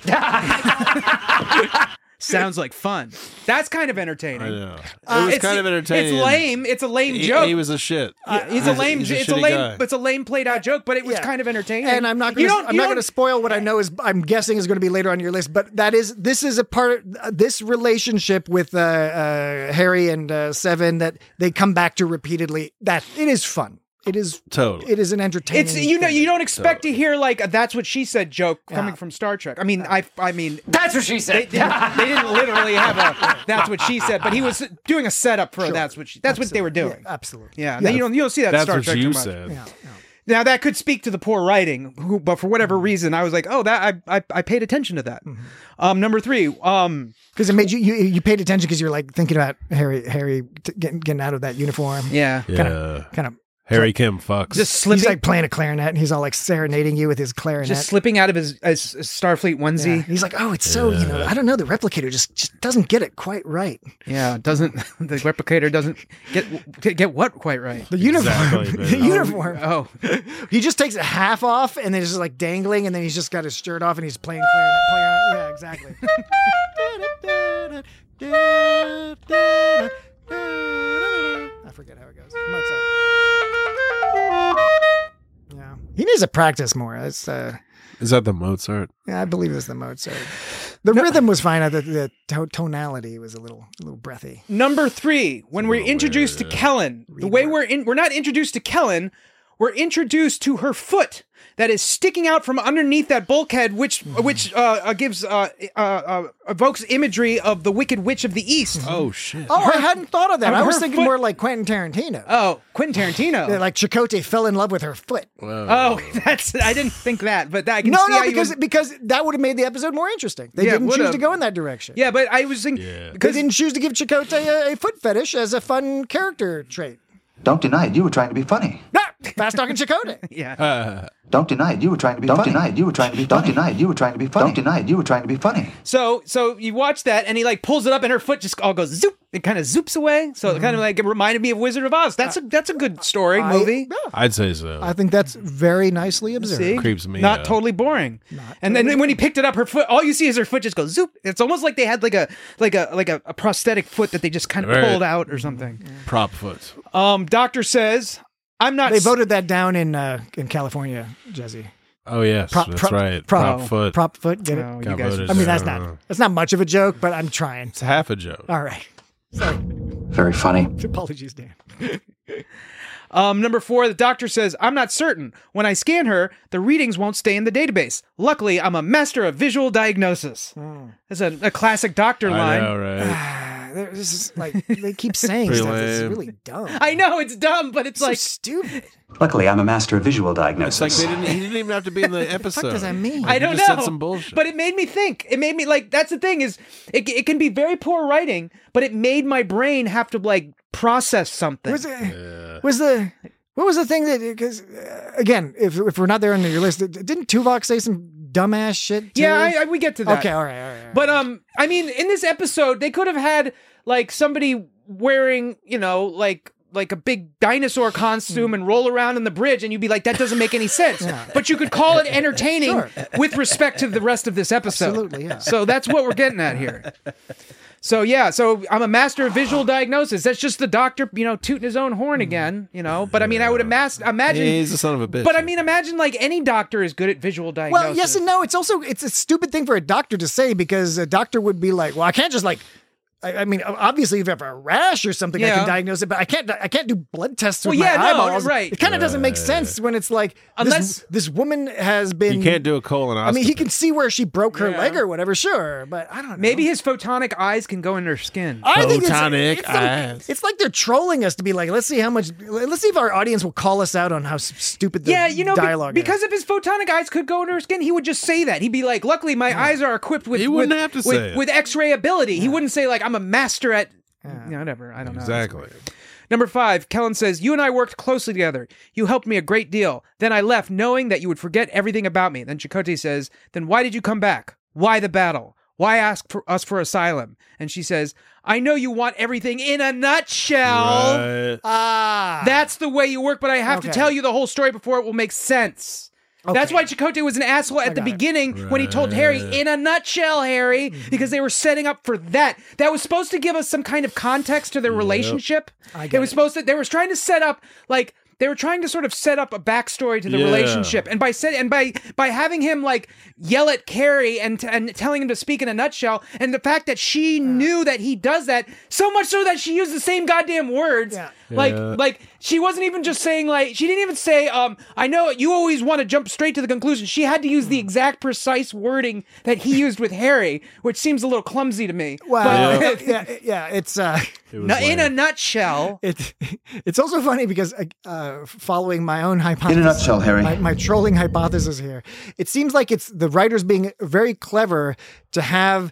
Sounds like fun. That's kind of entertaining. I know. It was kind of entertaining. It's lame. It's a lame joke. He was a shit. He's a lame. It's a lame. It's a lame played out joke, but it was kind of entertaining. And I'm not going to spoil what I know I'm guessing is going to be later on your list. But this is a part of this relationship with Harry and Seven that they come back to repeatedly. That it is fun. It is totally. It is an entertaining. It's you don't expect to hear like a "that's what she said" joke coming from Star Trek. I mean, I mean that's what she said. They didn't literally have a "that's what she said," but he was doing a setup for a "that's what she." That's what they were doing. Yeah, absolutely. Yeah. You don't see that that's Star what Trek you too much. said. Yeah. Now that could speak to the poor writing, but for whatever reason, I was like, oh, that I paid attention to that. Number 3, because it made you paid attention because you're like thinking about Harry getting out of that uniform. Yeah. Kind of. Harry Kim fucks. Just slipping. He's like playing a clarinet, and he's all like serenading you with his clarinet. Just slipping out of his Starfleet onesie. Yeah. He's like, oh, it's so, I don't know, the replicator just doesn't get it quite right. Yeah, the replicator doesn't get what quite right? The uniform. Exactly, the uniform. Oh. He just takes it half off, and then it's just like dangling, and then he's just got his shirt off, and he's playing clarinet. Yeah, exactly. I forget how it goes. Mozart. Yeah, he needs to practice more. It's Is that the Mozart? Yeah, I believe it's the Mozart. The rhythm was fine. The tonality was a little breathy. Number 3, when we're introduced to Kellen, the way we're not introduced to Kellen, we're introduced to her foot that is sticking out from underneath that bulkhead, which evokes imagery of the Wicked Witch of the East. Oh shit! Oh, I hadn't thought of that. I was thinking more like Quentin Tarantino. Oh, Quentin Tarantino. Yeah, like Chakotay fell in love with her foot. Whoa. Oh, I didn't think that, but I can see how because that would have made the episode more interesting. They didn't choose to go in that direction. Yeah, but I was thinking they didn't choose to give Chakotay a foot fetish as a fun character trait. Don't deny it. You were trying to be funny. Fast talking Chakotay. Yeah. Don't deny it. You were trying to be funny. Don't deny it. You were trying to be funny. Don't deny it. You were trying to be funny. Don't deny it. You were trying to be funny. So you watch that, and he like pulls it up, and her foot just all goes zoop. It kind of zoops away. So it kind of like it reminded me of Wizard of Oz. That's a good story movie. I'd say so. I think that's very nicely observed. See? Creeps me Not out. totally boring. And then when he picked it up, her foot, all you see is her foot just goes zoop. It's almost like they had like a prosthetic foot that they just kind of pulled out or something. Prop foot. Doctor says, I'm not. They voted that down in California, Jesse. Oh yes, that's right. Prop foot. Prop foot. Get it? Oh, you guys. I mean, that's not much of a joke, but I'm trying. It's half a joke. All right. Sorry. Very funny. Apologies, Dan. Number 4, the doctor says, I'm not certain. When I scan her, the readings won't stay in the database. Luckily, I'm a master of visual diagnosis. That's a classic doctor line. I know, right? this is like they keep saying Pretty stuff that's lame. really dumb. I know it's dumb, but it's so like stupid. Luckily, I'm a master of visual It's like diagnosis. he didn't even have to be in the episode. What does that mean? I don't He just know. said some bullshit. But it made me think. It made me like that's the thing is it can be very poor writing, but it made my brain have to like process something. What was the thing that because again, if we're not there on your list, didn't Tuvok say some dumbass shit? Too? Yeah, we get to that. Okay, all right. But I mean, in this episode, they could have had like somebody wearing, like a big dinosaur costume and roll around in the bridge, and you'd be like, that doesn't make any sense. Yeah. But you could call it entertaining Sure. with respect to the rest of this episode. Absolutely, yeah. So that's what we're getting at here. So I'm a master of visual diagnosis. That's just the doctor, tooting his own horn again, But I mean, I would imagine He's a son of a bitch. But I mean, imagine like any doctor is good at visual diagnosis. Well, yes and no. It's a stupid thing for a doctor to say because a doctor would be like, well, I can't just like. I mean, obviously, if you have a rash or something, I can diagnose it, but I can't do blood tests with my eyeballs. Right. It kind of doesn't make sense when it's like this woman has been. You can't do a colonoscopy. I mean, he can see where she broke her leg or whatever, sure, but I don't know. Maybe his photonic eyes can go in her skin. I think Photonic eyes. it's like they're trolling us to be like, let's see if our audience will call us out on how stupid the dialogue because is. if his photonic eyes could go in her skin, he would just say that. He'd be like, luckily my eyes are equipped with He wouldn't have to say it. with X-ray ability. He wouldn't say like I'm a master at whatever. I don't know. Exactly. Number 5, Kellen says, you and I worked closely together. You helped me a great deal. Then I left knowing that you would forget everything about me. Then Chakotay says, then why did you come back? Why the battle? Why ask for us for asylum? And she says, I know you want everything in a nutshell. Right. That's the way you work, but I have to Okay. tell you the whole story before it will make sense. That's Okay. why Chakotay was an asshole at the beginning when he told Harry, in a nutshell, Harry, because they were setting up for that. That was supposed to give us some kind of context to their relationship. It was supposed to, they were trying to set up, like, they were trying to sort of set up a backstory to the relationship, and by having him like yell at Carrie and telling him to speak in a nutshell, and the fact that she knew that he does that so much so that she used the same goddamn words, like she wasn't even just saying like she didn't even say I know you always want to jump straight to the conclusion. She had to use the exact precise wording that he used with Harry, which seems a little clumsy to me. Well, it's in a nutshell. It's also funny because following my own hypothesis, In a nutshell, Harry. my trolling hypothesis here, it seems like it's the writers being very clever to have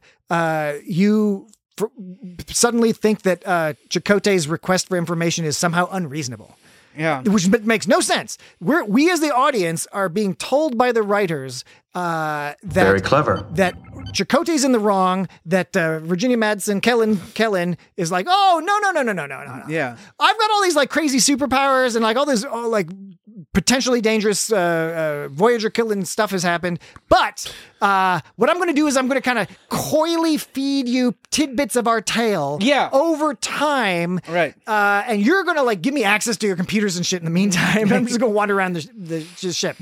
you suddenly think that Chakotay's request for information is somehow unreasonable. Yeah, which makes no sense. We as the audience are being told by the writers that Very clever. that Chakotay's in the wrong. That Virginia Madsen Kellen is like, oh no. Yeah, I've got all these like crazy superpowers and like all this like potentially dangerous Voyager killing stuff has happened. But what I'm going to do is I'm going to kind of coyly feed you tidbits of our tale over time. Right. And you're going to like give me access to your computers and shit in the meantime. I'm just going to wander around the ship.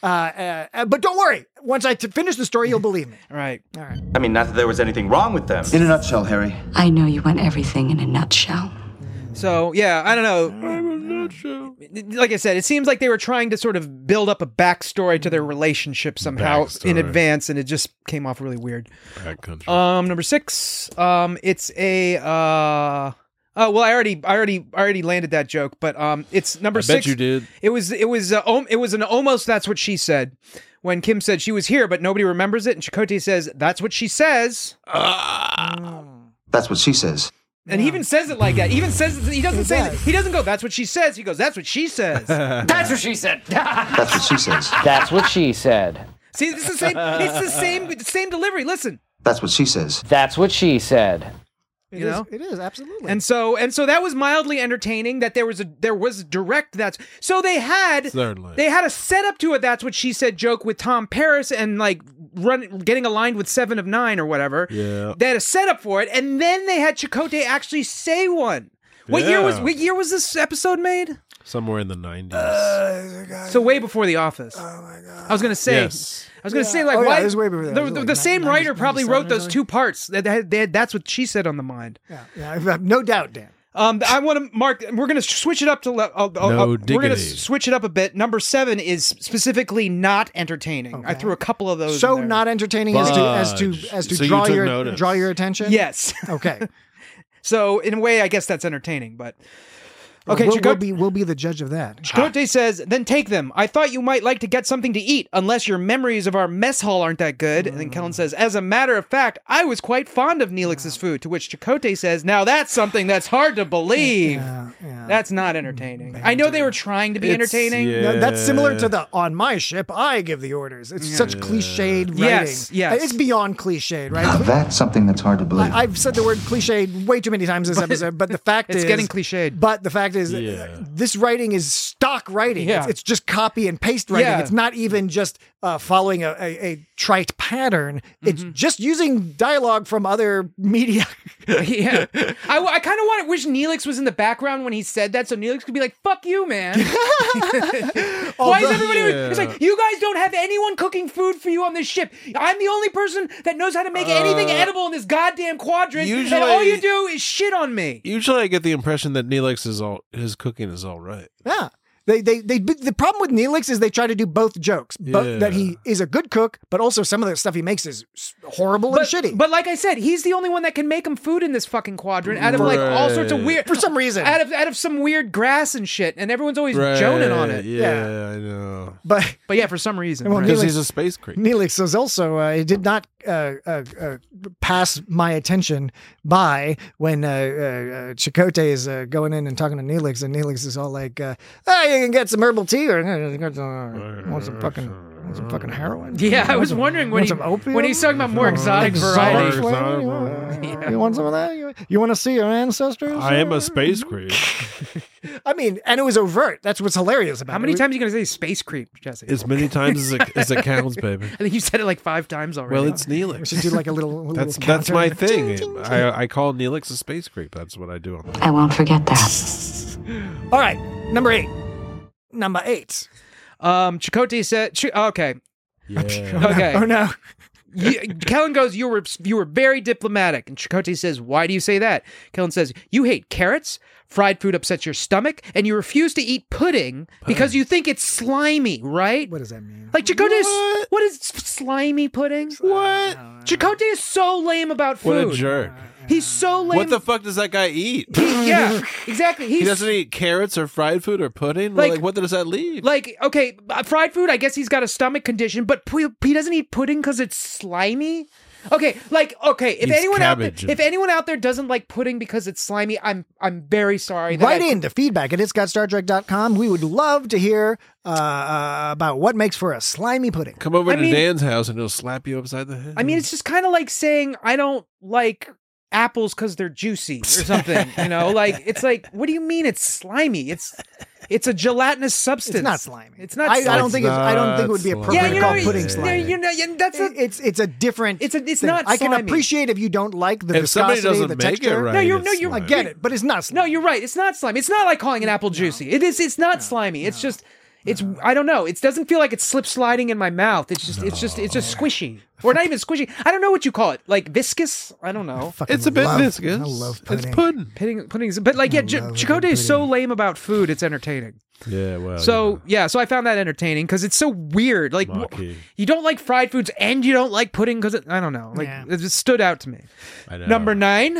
But don't worry. Once I finish the story, you'll believe me. Right. All right. I mean, not that there was anything wrong with them. In a nutshell, Harry. I know you want everything in a nutshell. So, yeah, I don't know. Like I said, it seems like they were trying to sort of build up a backstory to their relationship somehow in advance, and it just came off really weird. Backcountry. Number 6, it's a oh well, I already landed that joke, but it's number 6. I bet you did. It was an almost that's what she said when Kim said she was here, but nobody remembers it, and Chakotay says that's what she says. That's what she says. And he even says it like that. He even says he doesn't say that. He doesn't go, that's what she says. He goes, that's what she says. That's what she said. That's what she says. That's what she said. See, it's the same delivery. Listen. That's what she says. That's what she said. It is absolutely. And so that was mildly entertaining. That there was a direct that's so they had a setup to it. That's what she said joke with Tom Paris and like getting aligned with 7 of 9 or whatever. Yeah, they had a setup for it, and then they had Chakotay actually say one. What year was this episode made? Somewhere in the 90s. So way before The Office. Oh my god! I was gonna say. Yes. I was going to say, like, why? It was way before that. The same writer probably wrote those 2 parts. That's what she said on the mind. Yeah, I have no doubt, Dan. I want to mark. We're going to switch it up to. We're going to switch it up a bit. Number 7 is specifically not entertaining. Okay. I threw a couple of those. So not entertaining as to so draw your attention. Yes. Okay. So in a way, I guess that's entertaining, but. Okay, we'll be the judge of that. Chakotay says, then take them. I thought you might like to get something to eat, unless your memories of our mess hall aren't that good. And then Kellen says, as a matter of fact, I was quite fond of Neelix's food, to which Chakotay says, now that's something that's hard to believe. That's not entertaining. I know they were trying to be entertaining. No, that's similar to the, on my ship, I give the orders. It's such cliched writing. Yes. It's beyond cliched, right? Now that's something that's hard to believe. I've said the word cliched way too many times this episode, but the fact is... It's getting cliched. But the fact is, this writing is stock writing. Yeah. It's just copy and paste writing. Yeah. It's not even just following a trite pattern. It's just using dialogue from other media. Yeah. I kind of wish Neelix was in the background when he said that, so Neelix could be like, fuck you, man. Why is everybody... It's like, you guys don't have anyone cooking food for you on this ship. I'm the only person that knows how to make anything edible in this goddamn quadrant, and all you do is shit on me. Usually I get the impression that Neelix his cooking is all right. Yeah. The problem with Neelix is they try to do both jokes, that he is a good cook, but also some of the stuff he makes is horrible and shitty. But like I said, he's the only one that can make him food in this fucking quadrant out of like all sorts of weird, for some reason, out of some weird grass and shit, and everyone's always joning on it. Yeah, I know. But yeah, for some reason, because he's a space creep. Neelix is also it did not pass my attention by when Chakotay is going in and talking to Neelix, and Neelix is all like, you can get some herbal tea or want some fucking heroin. Yeah, I was wondering when he's talking about more exotic variety. You want some of that? You want to see your ancestors? I am a space creep. I mean, and it was overt. That's what's hilarious about it. How many times are you going to say space creep, Jesse? As many times as it counts, baby. I think you said it like 5 times already. Well, it's Neelix. We should do like a little That's my thing. I call Neelix a space creep. That's what I do on that. I won't forget that. All right, number 8. Chakotay said, okay. Yeah. Okay. Oh no. Kellen goes, you were very diplomatic. And Chakotay says, why do you say that? Kellen says, you hate carrots, fried food upsets your stomach, and you refuse to eat pudding because you think it's slimy, right? What does that mean? Like Chakotay what is slimy pudding? What? Chakotay is so lame about food. What a jerk. He's so lame. What the fuck does that guy eat? Yeah, exactly. He doesn't eat carrots or fried food or pudding? Like what does that leave? Like, okay, fried food, I guess he's got a stomach condition, but he doesn't eat pudding because it's slimy? Okay, if anyone out there doesn't like pudding because it's slimy, I'm very sorry. Write in to feedback at itsgotStarTrek.com. We would love to hear about what makes for a slimy pudding. Come over to Dan's house and he'll slap you upside the head. I mean, it's just kind of like saying I don't like apples because they're juicy or something. Like it's like, what do you mean it's slimy? It's a gelatinous substance. It's not slimy. It's not. I don't think it would be appropriate to call pudding slimy. It's a different. It's thing. not. I can slimy. appreciate if you don't like the if somebody viscosity, doesn't the make texture. it right, I get it, but it's not slimy. No, you're right. It's not slimy. It's not like calling an apple juicy. It is. It's not slimy. It's just. It's I don't know. It doesn't feel like it's slip sliding in my mouth. It's just squishy. Or not even squishy. I don't know what you call it. Like viscous? I don't know. It's a bit viscous. I love pudding. It's pudding. Pudding's, but like Chakotay is so lame about food. It's entertaining. Yeah, well. So I found that entertaining because it's so weird. Like you don't like fried foods and you don't like pudding because I don't know. Like it just stood out to me. I know. Number 9.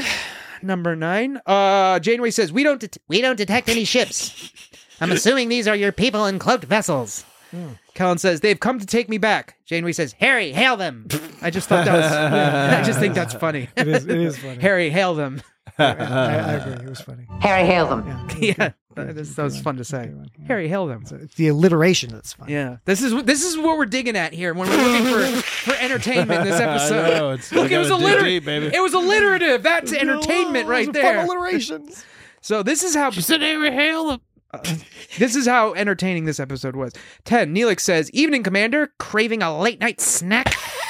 Janeway says we don't detect any ships. I'm assuming these are your people in cloaked vessels. Kellen says, they've come to take me back. Janeway says, Harry, hail them. I just thought that was, I just think that's funny. It is funny. Harry, hail them. I agree. It was funny. Harry, hail them. Yeah. That was fun to say. Harry, hail them. It's the alliteration that's fun. Yeah. This is what we're digging at here when we're looking for entertainment in this episode. Look, it was It was alliterative. That's entertainment right there. Fun alliterations. So this is how... She said, Harry, hail them. This is how entertaining this episode was. 10. Neelix says, evening, Commander. Craving a late night snack?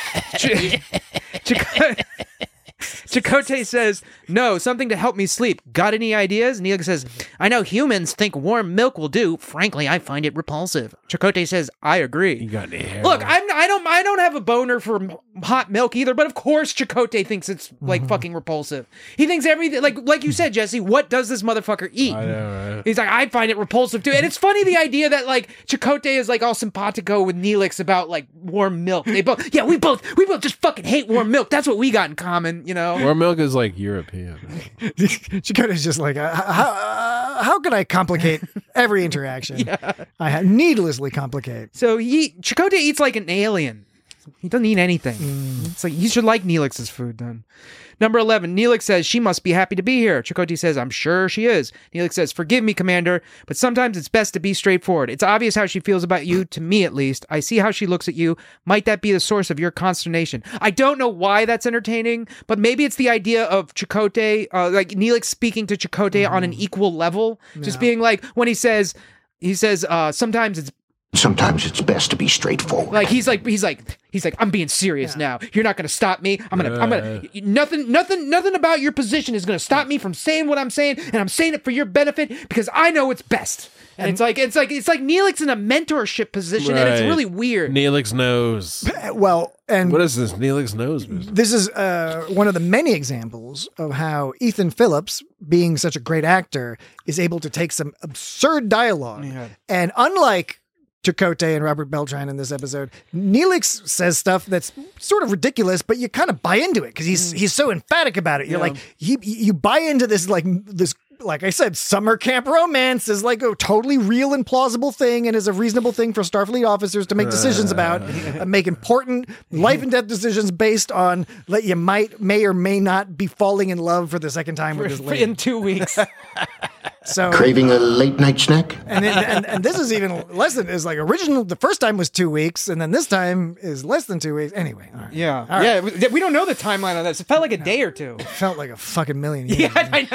Chakotay says, no, something to help me sleep. Got any ideas? Neelix says, I know humans think warm milk will do. Frankly, I find it repulsive. Chakotay says, I agree. You got any hair? Look, I don't have a boner for hot milk either, but of course Chakotay thinks it's like fucking repulsive. He thinks everything, like you said, Jesse, what does this motherfucker eat? I know, right? He's like, I find it repulsive too. And it's funny the idea that like Chakotay is like all simpatico with Neelix about like warm milk. We both just fucking hate warm milk. That's what we got in common, Warm milk is like European. Chakotay's just like, how can I complicate every interaction? I have needlessly complicate. So Chakotay eats like an alien. He doesn't eat anything. It's like he should like Neelix's food then. Number 11, Neelix says she must be happy to be here. Chakotay says, I'm sure she is. Neelix says, forgive me, Commander, but sometimes it's best to be straightforward. It's obvious how she feels about you, to me at least. I see how she looks at you. Might that be the source of your consternation? I don't know why that's entertaining, but maybe it's the idea of Chakotay, like Neelix speaking to Chakotay on an equal level. Just being like, when he says, sometimes it's best to be straightforward. Like he's like, I'm being serious now. You're not going to stop me. I'm gonna, nothing about your position is going to stop me from saying what I'm saying, and I'm saying it for your benefit because I know it's best. And it's like Neelix in a mentorship position, and it's really weird. Neelix knows. Well, and what is this Neelix knows business? This is one of the many examples of how Ethan Phillips, being such a great actor, is able to take some absurd dialogue, and unlike Chakotay and Robert Beltran in this episode, Neelix says stuff that's sort of ridiculous, but you kind of buy into it because he's so emphatic about it. You're like, you buy into this, like I said, summer camp romance is like a totally real and plausible thing and is a reasonable thing for Starfleet officers to make decisions about, make important life and death decisions based on that you may or may not be falling in love for the second time with this lady. In 2 weeks. So craving a late night snack, and this is even less than is like original. The first time was 2 weeks, and then this time is less than 2 weeks. Anyway, all right. Yeah. We don't know the timeline on this. It felt like a day or two. It felt like a fucking million years. Yeah, I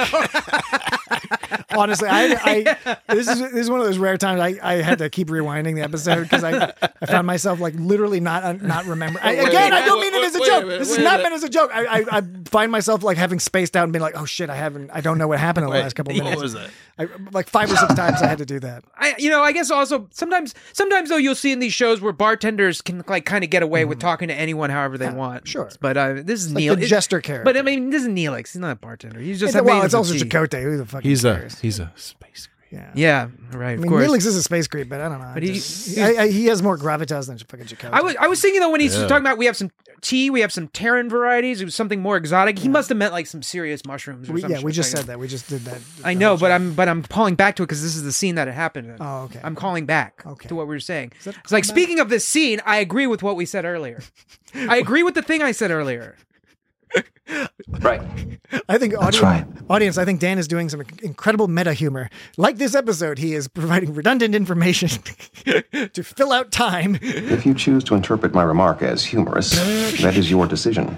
know. Honestly, this is one of those rare times I had to keep rewinding the episode because I found myself like literally not remembering. I don't mean it as a joke. This is not meant as a joke. I find myself like having spaced out and being like, oh shit, I don't know what happened in the last couple of minutes. What was that? Like 5 or 6 times I had to do that. I guess also sometimes though you'll see in these shows where bartenders can like kind of get away with talking to anyone however they want. Sure, but this is like Neelix. The jester character. But I mean, this is Neelix. He's not a bartender. He's just it's also Chakotay. Who the fuck? He's a space creep. Yeah, right. I of mean, course. Neelix is a space creep, but I don't know. But he has more gravitas than fucking Chakotay. I was thinking though when he's talking about we have some tea, we have some Terran varieties, it was something more exotic. He must have meant like some serious mushrooms. We just said that. We just did that. I know, but I'm calling back to it because this is the scene that it happened in. Oh, okay. I'm calling back to what we were saying. It's like speaking of this scene, I agree with what we said earlier. I agree with the thing I said earlier. Right. I think right. Audience, I think Dan is doing some incredible meta humor. Like this episode, he is providing redundant information to fill out time. If you choose to interpret my remark as humorous, that is your decision.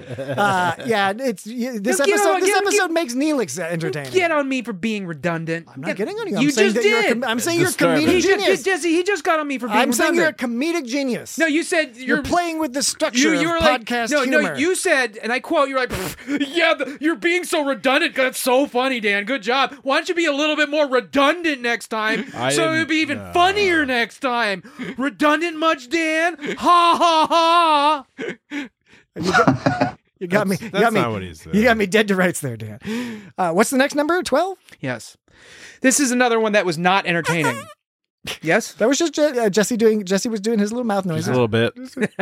This episode makes Neelix entertaining. Get on me for being redundant. I'm not getting on you. You just did. I'm saying you're a comedic genius. Jesse, he just got on me for being redundant. I'm saying you're a comedic genius. No, you said you're playing with the structure of podcast humor. No, you said, and I quote, you're like, you're being so redundant. That's so funny, Dan. Good job. Why don't you be a little bit more redundant next time? So it'd be even funnier next time. Redundant much, Dan? Ha ha ha. You got me. That's not what he said. You got me dead to rights there, Dan. What's the next number? 12? Yes. This is another one that was not entertaining. Yes? That was just Jesse was doing his little mouth noises. Just a little bit.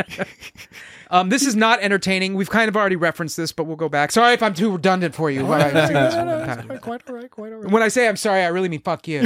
This is not entertaining. We've kind of already referenced this, but we'll go back. Sorry if I'm too redundant for you. Quite all right. When I say I'm sorry, I really mean fuck you.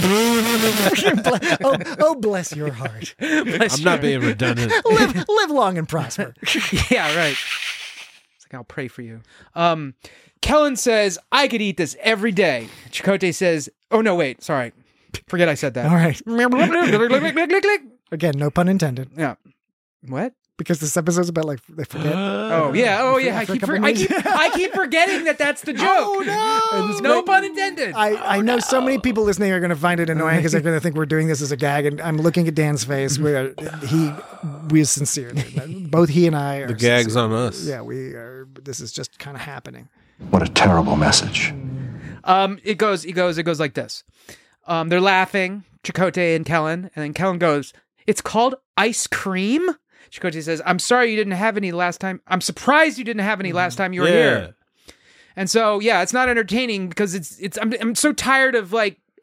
Bless your heart. I'm not being redundant. Live long and prosper. Yeah, right. It's like, I'll pray for you. Kellen says, I could eat this every day. Chakotay says, oh no, wait, sorry. Forget I said that. All right. Again, no pun intended. Yeah. What? Because this episode's about like they forget. Oh yeah. I keep forgetting that's the joke. Oh no pun intended. I know so many people listening are going to find it annoying because they're going to think we're doing this as a gag. And I'm looking at Dan's face. We're sincere. Both he and I are. The gag's sincere. on us. Yeah, we are. This is just kind of happening. What a terrible message. It goes like this. They're laughing, Chakotay and Kellen, and then Kellen goes, "It's called ice cream?" Chakotay says, "I'm sorry you didn't have any last time. I'm surprised you didn't have any last time you were here." And so, yeah, it's not entertaining because I'm so tired of like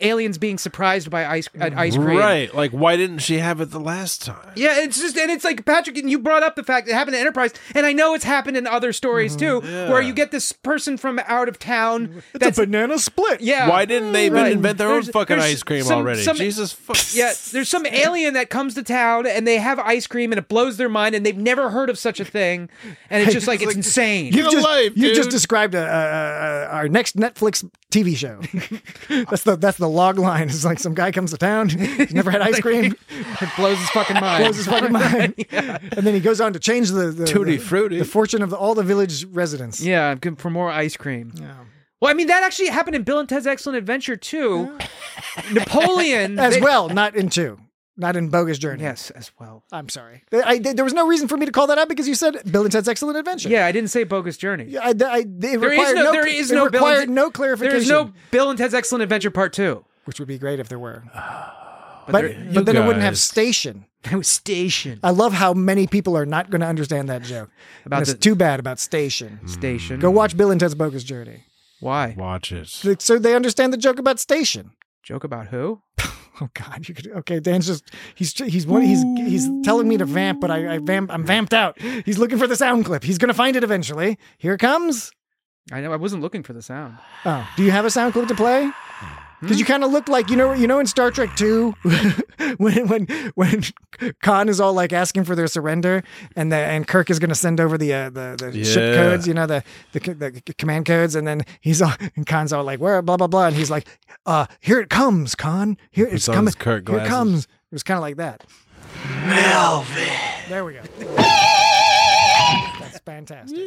aliens being surprised by ice cream. Right. Like, why didn't she have it the last time? Yeah, it's like, Patrick, and you brought up the fact it happened in Enterprise, and I know it's happened in other stories too, where you get this person from out of town. It's a banana split. Yeah. Why didn't they invent their own fucking ice cream already? Jesus fuck. Yeah, there's some alien that comes to town and they have ice cream and it blows their mind and they've never heard of such a thing, and it's just like it's insane. You just described our next Netflix TV show. That's the log line. It's like some guy comes to town, he's never had ice cream, it blows his fucking mind. Yeah. And then he goes on to change the Tutti Frutti, the fortune of all the village residents. Yeah, for more ice cream. Yeah. Well, I mean, that actually happened in Bill and Ted's Excellent Adventure too. Napoleon well, not in 2. Not in Bogus Journey. Yes, as well. I'm sorry. There was no reason for me to call that out because you said Bill and Ted's Excellent Adventure. Yeah, I didn't say Bogus Journey. Yeah, it required no clarification. There is no Bill and Ted's Excellent Adventure Part 2. Which would be great if there were. But then it wouldn't have Station. It was Station. I love how many people are not going to understand that joke. It's too bad about Station. Station. Go watch Bill and Ted's Bogus Journey. Why? Watch it. So they understand the joke about Station. Joke about who? Oh God! Okay, Dan's he's telling me to vamp, but I'm vamped out. He's looking for the sound clip. He's gonna find it eventually. Here it comes. I know. I wasn't looking for the sound. Oh, do you have a sound clip to play? Because you kind of look like you know in Star Trek 2 when Khan is all like asking for their surrender and Kirk is going to send over the ship codes, the command codes, and then Khan's all like, where blah blah blah, and he's like, here it comes, Khan, here it's coming, here it comes. It was kind of like that. Melvin. There we go. That's fantastic.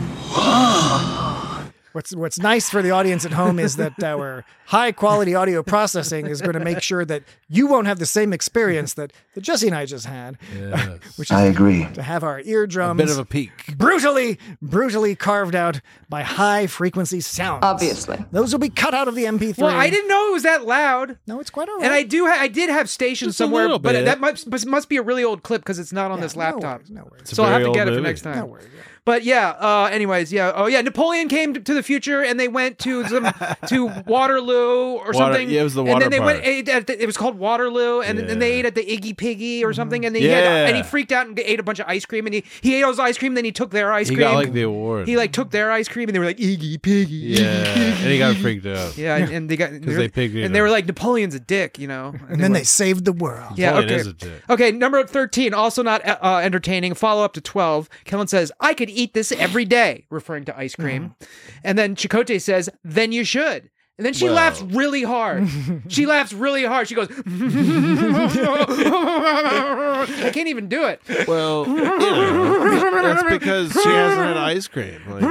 What's nice for the audience at home is that our high quality audio processing is going to make sure that you won't have the same experience that Jesse and I just had. Yes. Which is I agree. To have our eardrums a bit of a peak brutally carved out by high frequency sounds. Obviously. Those will be cut out of the MP3. Well, I didn't know it was that loud. No, it's quite all right. And I did have Station Just somewhere, a but bit. that must be a really old clip because it's not on this laptop. No worries. So I'll have to get it for movie. next time. No worries. Yeah. But yeah, anyways, yeah. Oh yeah, Napoleon came to the future and they went to to Waterloo or something. Yeah, it was the and water then they park. went. It was called Waterloo, and then they ate at the Iggy Piggy or something. And Yeah. he freaked out and ate a bunch of ice cream. And he ate all his ice cream. Then he took their ice He cream. got like the award. He like took their ice cream, and they were like Iggy Piggy. Yeah, and he got freaked out. Yeah, and they got Because they pigged it and they up. were like Napoleon's a dick, you know. And then they saved the world. Yeah, Napoleon okay. is a dick. Okay, number 13, also not entertaining. Follow up to 12. Kellen says, I could eat this every day, referring to ice cream. And then Chakotay says, then you should. And then she laughs really hard. She laughs really hard. She goes, I can't even do it. Well, that's because she hasn't had ice cream. Like,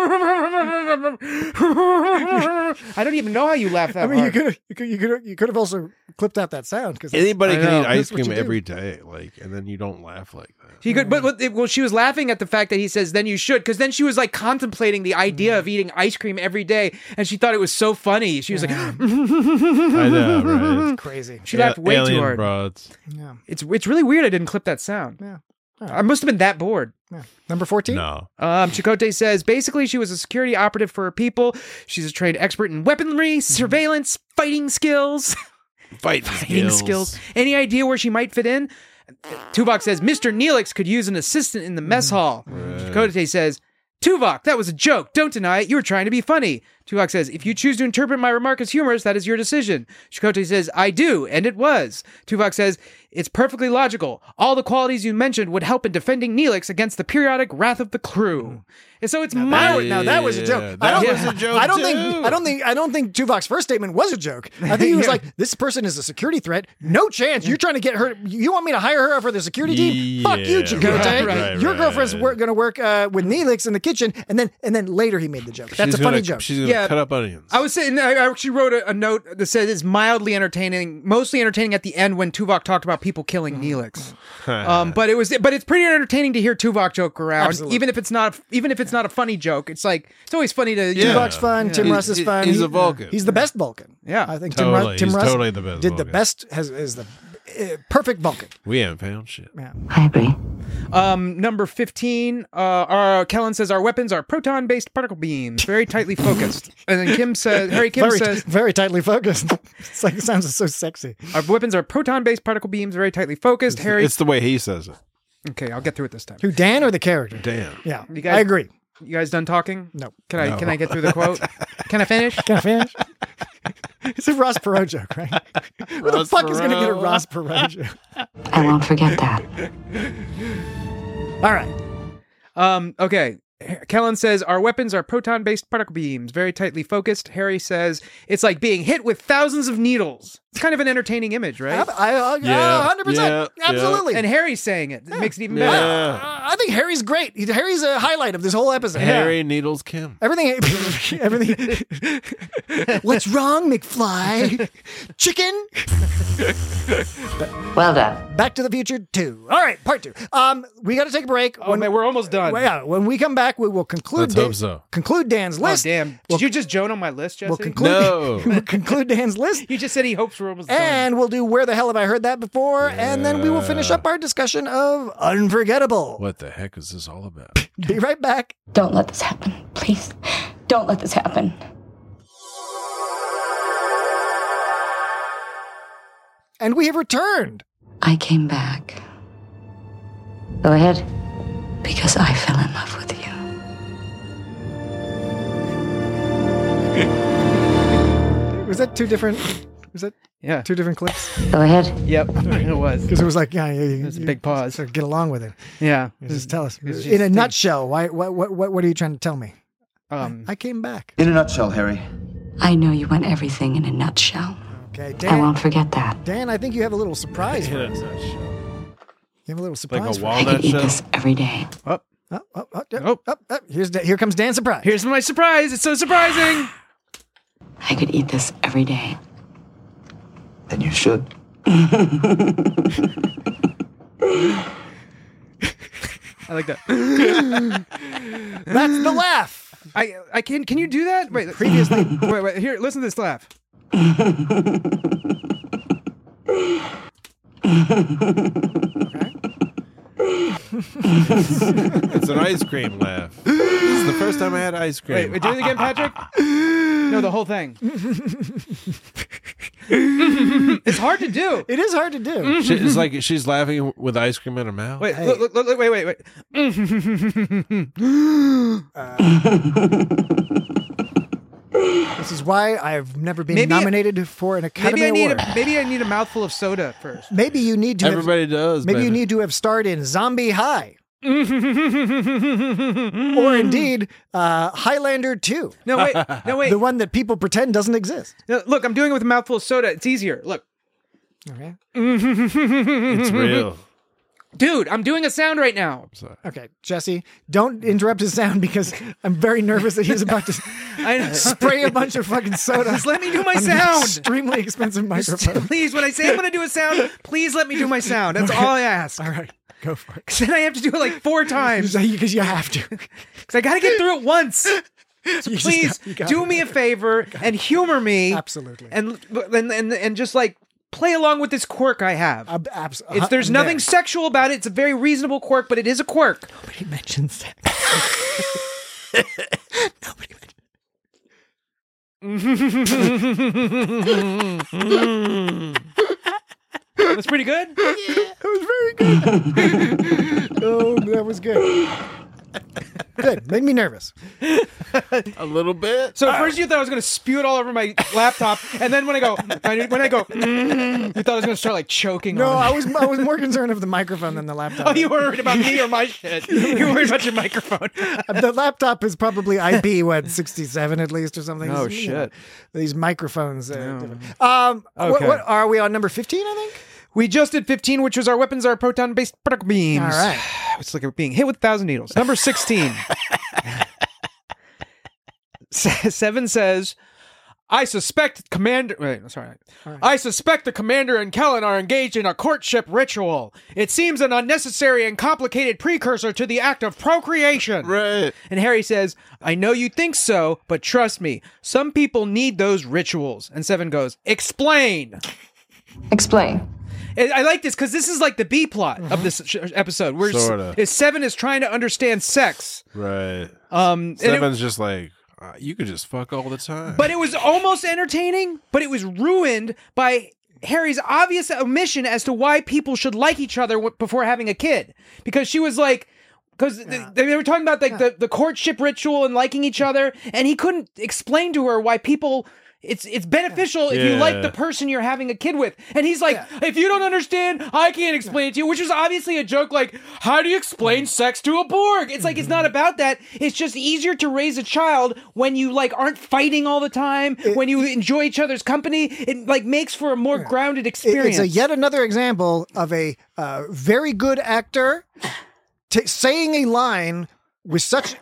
I don't even know how you laugh that hard. You could have also clipped out that sound because anybody can eat ice That's what cream you do. every day, and then you don't laugh like that. She could, but she was laughing at the fact that he says, then you should, because then she was like contemplating the idea of eating ice cream every day, and she thought it was so funny. She was like, I know, right? It's crazy. She laughed way Alien too hard. Broads. Yeah. It's really weird I didn't clip that sound. Yeah. I must have been that bored. Yeah. Number 14? No. Chakotay says, basically, she was a security operative for her people. She's a trained expert in weaponry, surveillance, fighting skills. Fighting skills. Any idea where she might fit in? Tuvok says, Mr. Neelix could use an assistant in the mess hall. Chakotay says, Tuvok, that was a joke. Don't deny it. You were trying to be funny. Tuvok says, if you choose to interpret my remark as humorous, that is your decision. Chakotay says, I do, and it was. Tuvok says, it's perfectly logical. All the qualities you mentioned would help in defending Neelix against the periodic wrath of the crew. And so it's mild. Now that was a joke. That was a joke. I don't think Tuvok's first statement was a joke. I think he was like, "This person is a security threat. No chance. You're trying to get her. You want me to hire her for the security team? Fuck you, Chakotay. Right, Your girlfriend's going to work with Neelix in the kitchen." And then later he made the joke. That's a funny joke. She's gonna cut up onions. I actually wrote a note that said it's mildly entertaining, mostly entertaining at the end when Tuvok talked about people killing Neelix. But it's pretty entertaining to hear Tuvok joke around, Absolutely. even if it's not a funny joke. It's always funny to. Tuvok's fun. Tim Russ is fun. He's a Vulcan. He's the best Vulcan. Yeah. I think Totally. Tim He's Russ totally the best did the Vulcan. best. Is the perfect Vulcan. We haven't found shit. Yeah. I agree. Number 15, Kellen says our weapons are proton-based particle beams, very tightly focused. And then Harry Kim says... Very tightly focused. It's like, it sounds so sexy. Our weapons are proton-based particle beams, very tightly focused. It's the way he says it. Okay, I'll get through it this time. Who, Dan or the character? Dan. Yeah, You guys- I agree. You guys done talking? No. Can I get through the quote? Can I finish? Can I finish? It's a Ross Perot joke, right? Who the fuck is going to get a Ross Perot joke? I won't forget that. All right. Okay. Kellen says our weapons are proton-based particle beams, very tightly focused. Harry says it's like being hit with thousands of needles. It's kind of an entertaining image, right? 100%. Absolutely. And Harry's saying it. It makes it even Yeah. better. I think Harry's great. Harry's a highlight of this whole episode. Harry Needles Kim. Everything. What's wrong, McFly? Chicken? Well done. Back to the Future 2. All right, part 2. We got to take a break. Oh, man, we're almost done. Well, yeah, when we come back, we will conclude. Let's hope so. Conclude Dan's list. Oh, damn. Did you just joan on my list, Jesse? We'll conclude. No. We'll conclude Dan's list. He just said he hopes we're almost done. And we'll do Where the Hell Have I Heard That Before? And then we will finish up our discussion of Unforgettable. What the heck is this all about? Be right back. Don't let this happen. Please. Don't let this happen. And we have returned. I came back Go ahead. because I fell in love with you. Was that two different? Was that two different clips? Go ahead. Yep, it was. Because it was like, It was a big pause. So get along with it. Yeah. Just tell us. It's In a just- nutshell, what are you trying to tell me? I came back. In a nutshell, Harry. I know you want everything in a nutshell. Okay, I Dan. won't forget that. Dan, I think you have a little surprise for In a us. nutshell. You have a little surprise. Like a for us. I walnut could eat shell. this every day. Here comes Dan's surprise. Here's my surprise. It's so surprising. I could eat this every day. Then you should. I like that. That's the laugh. I can you do that? Wait, previously. wait, here, listen to this laugh. It's an ice cream laugh. This is the first time I had ice cream. Wait, do it again, Patrick. No, the whole thing. It's hard to do. It is hard to do. It's like she's laughing with ice cream in her mouth. Wait, look, wait. This is why I've never been nominated for an Academy Award. Maybe I need a mouthful of soda first. Maybe you need to. Everybody does. Maybe you baby. need to have starred in Zombie High. Or indeed, Highlander 2. No, wait. The one that people pretend doesn't exist. No, look, I'm doing it with a mouthful of soda. It's easier. Look. Okay. It's real. Dude, I'm doing a sound right now. Okay, Jesse, don't interrupt his sound because I'm very nervous that he's about to spray a bunch of fucking soda. Just let me do my on an sound. extremely expensive microphone. Please, when I say I'm going to do a sound, please let me do my sound. That's all I ask. All right, go for it. Because then I have to do it like 4 times. Because you have to. Because I got to get through it once. So You just please you got do it. me a favor and humor me. Absolutely. And just like play along with this quirk I have. There's I'm nothing there. sexual about it. It's a very reasonable quirk, but it is a quirk. Nobody mentions sex. Nobody mentions. That's pretty good. Yeah, that was very good. Oh, that was good. Good. Made me nervous. A little bit. So at first you thought I was going to spew it all over my laptop, and then when I go, you thought I was going to start like choking. No, on I was more concerned of the microphone than the laptop. Oh, you were worried about me or my shit. You were worried about your microphone. The laptop is probably IP 67 at least or something. Oh, You know, shit. these microphones. Okay. What are we on number 15? I think. We just did 15, which was our weapons are proton-based particle beams. All right. It's like we're being hit with 1,000 needles. Number 16. 7 says, I suspect the commander and Kellen are engaged in a courtship ritual. It seems an unnecessary and complicated precursor to the act of procreation. Right. And Harry says, I know you think so, but trust me, some people need those rituals. And 7 goes, explain. Explain. I like this because this is like the B plot of this episode, where Sorta. Seven is trying to understand sex. Right. And Seven's just like, you could just fuck all the time. But it was almost entertaining, but it was ruined by Harry's obvious omission as to why people should like each other before having a kid. Because she was like, because they were talking about like the courtship ritual and liking each other, and he couldn't explain to her why people. It's beneficial if you like the person you're having a kid with. And he's like, if you don't understand, I can't explain it to you, which is obviously a joke like, how do you explain sex to a Borg? It's like, it's not about that. It's just easier to raise a child when you like aren't fighting all the time, when you enjoy each other's company. It like makes for a more grounded experience. It's yet another example of a very good actor saying a line with such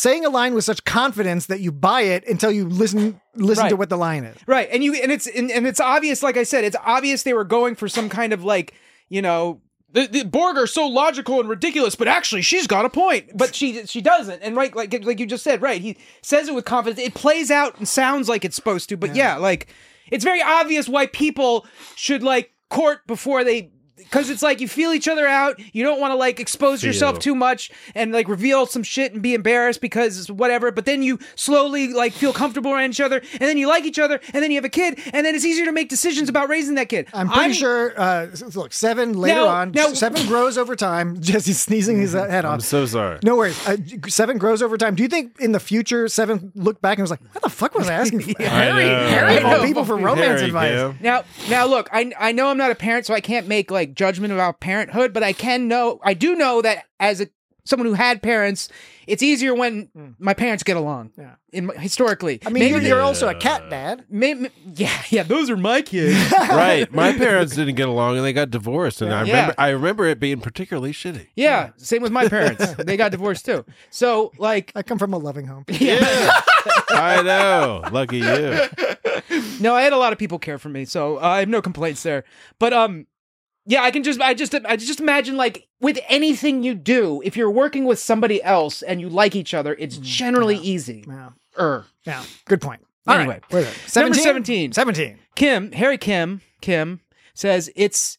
confidence that you buy it until you listen to what the line is. Right. And it's obvious, like I said, it's obvious they were going for some kind of like, you know, the Borg are so logical and ridiculous, but actually she's got a point. But she doesn't. And right, like you just said, right, he says it with confidence. It plays out and sounds like it's supposed to, but like it's very obvious why people should like court before they. Because it's like you feel each other out. You don't want to like expose yourself too much and like reveal some shit and be embarrassed because whatever. But then you slowly like feel comfortable around each other, and then you like each other, and then you have a kid, and then it's easier to make decisions about raising that kid. I'm pretty sure. Look, Seven later on. Seven grows over time. Jesse's sneezing his head off. I'm so sorry. No worries. Seven grows over time. Do you think in the future Seven looked back and was like, "What the fuck was I asking for?" Harry of all people for romance advice. Now look, I know I'm not a parent, so I can't make like judgment about parenthood, but I do know that as someone who had parents, it's easier when my parents get along. Historically, I mean, you're also a cat dad. Yeah, those are my kids. Right, my parents didn't get along and they got divorced, and I remember it being particularly shitty. Yeah, same with my parents. They got divorced too. So like, I come from a loving home. Yeah, I know. Lucky you. No, I had a lot of people care for me, so I have no complaints there. But yeah, I just imagine like with anything you do, if you're working with somebody else and you like each other, it's generally easy. Yeah. Good point. Anyway, right. Number 17. 17. Harry Kim says it's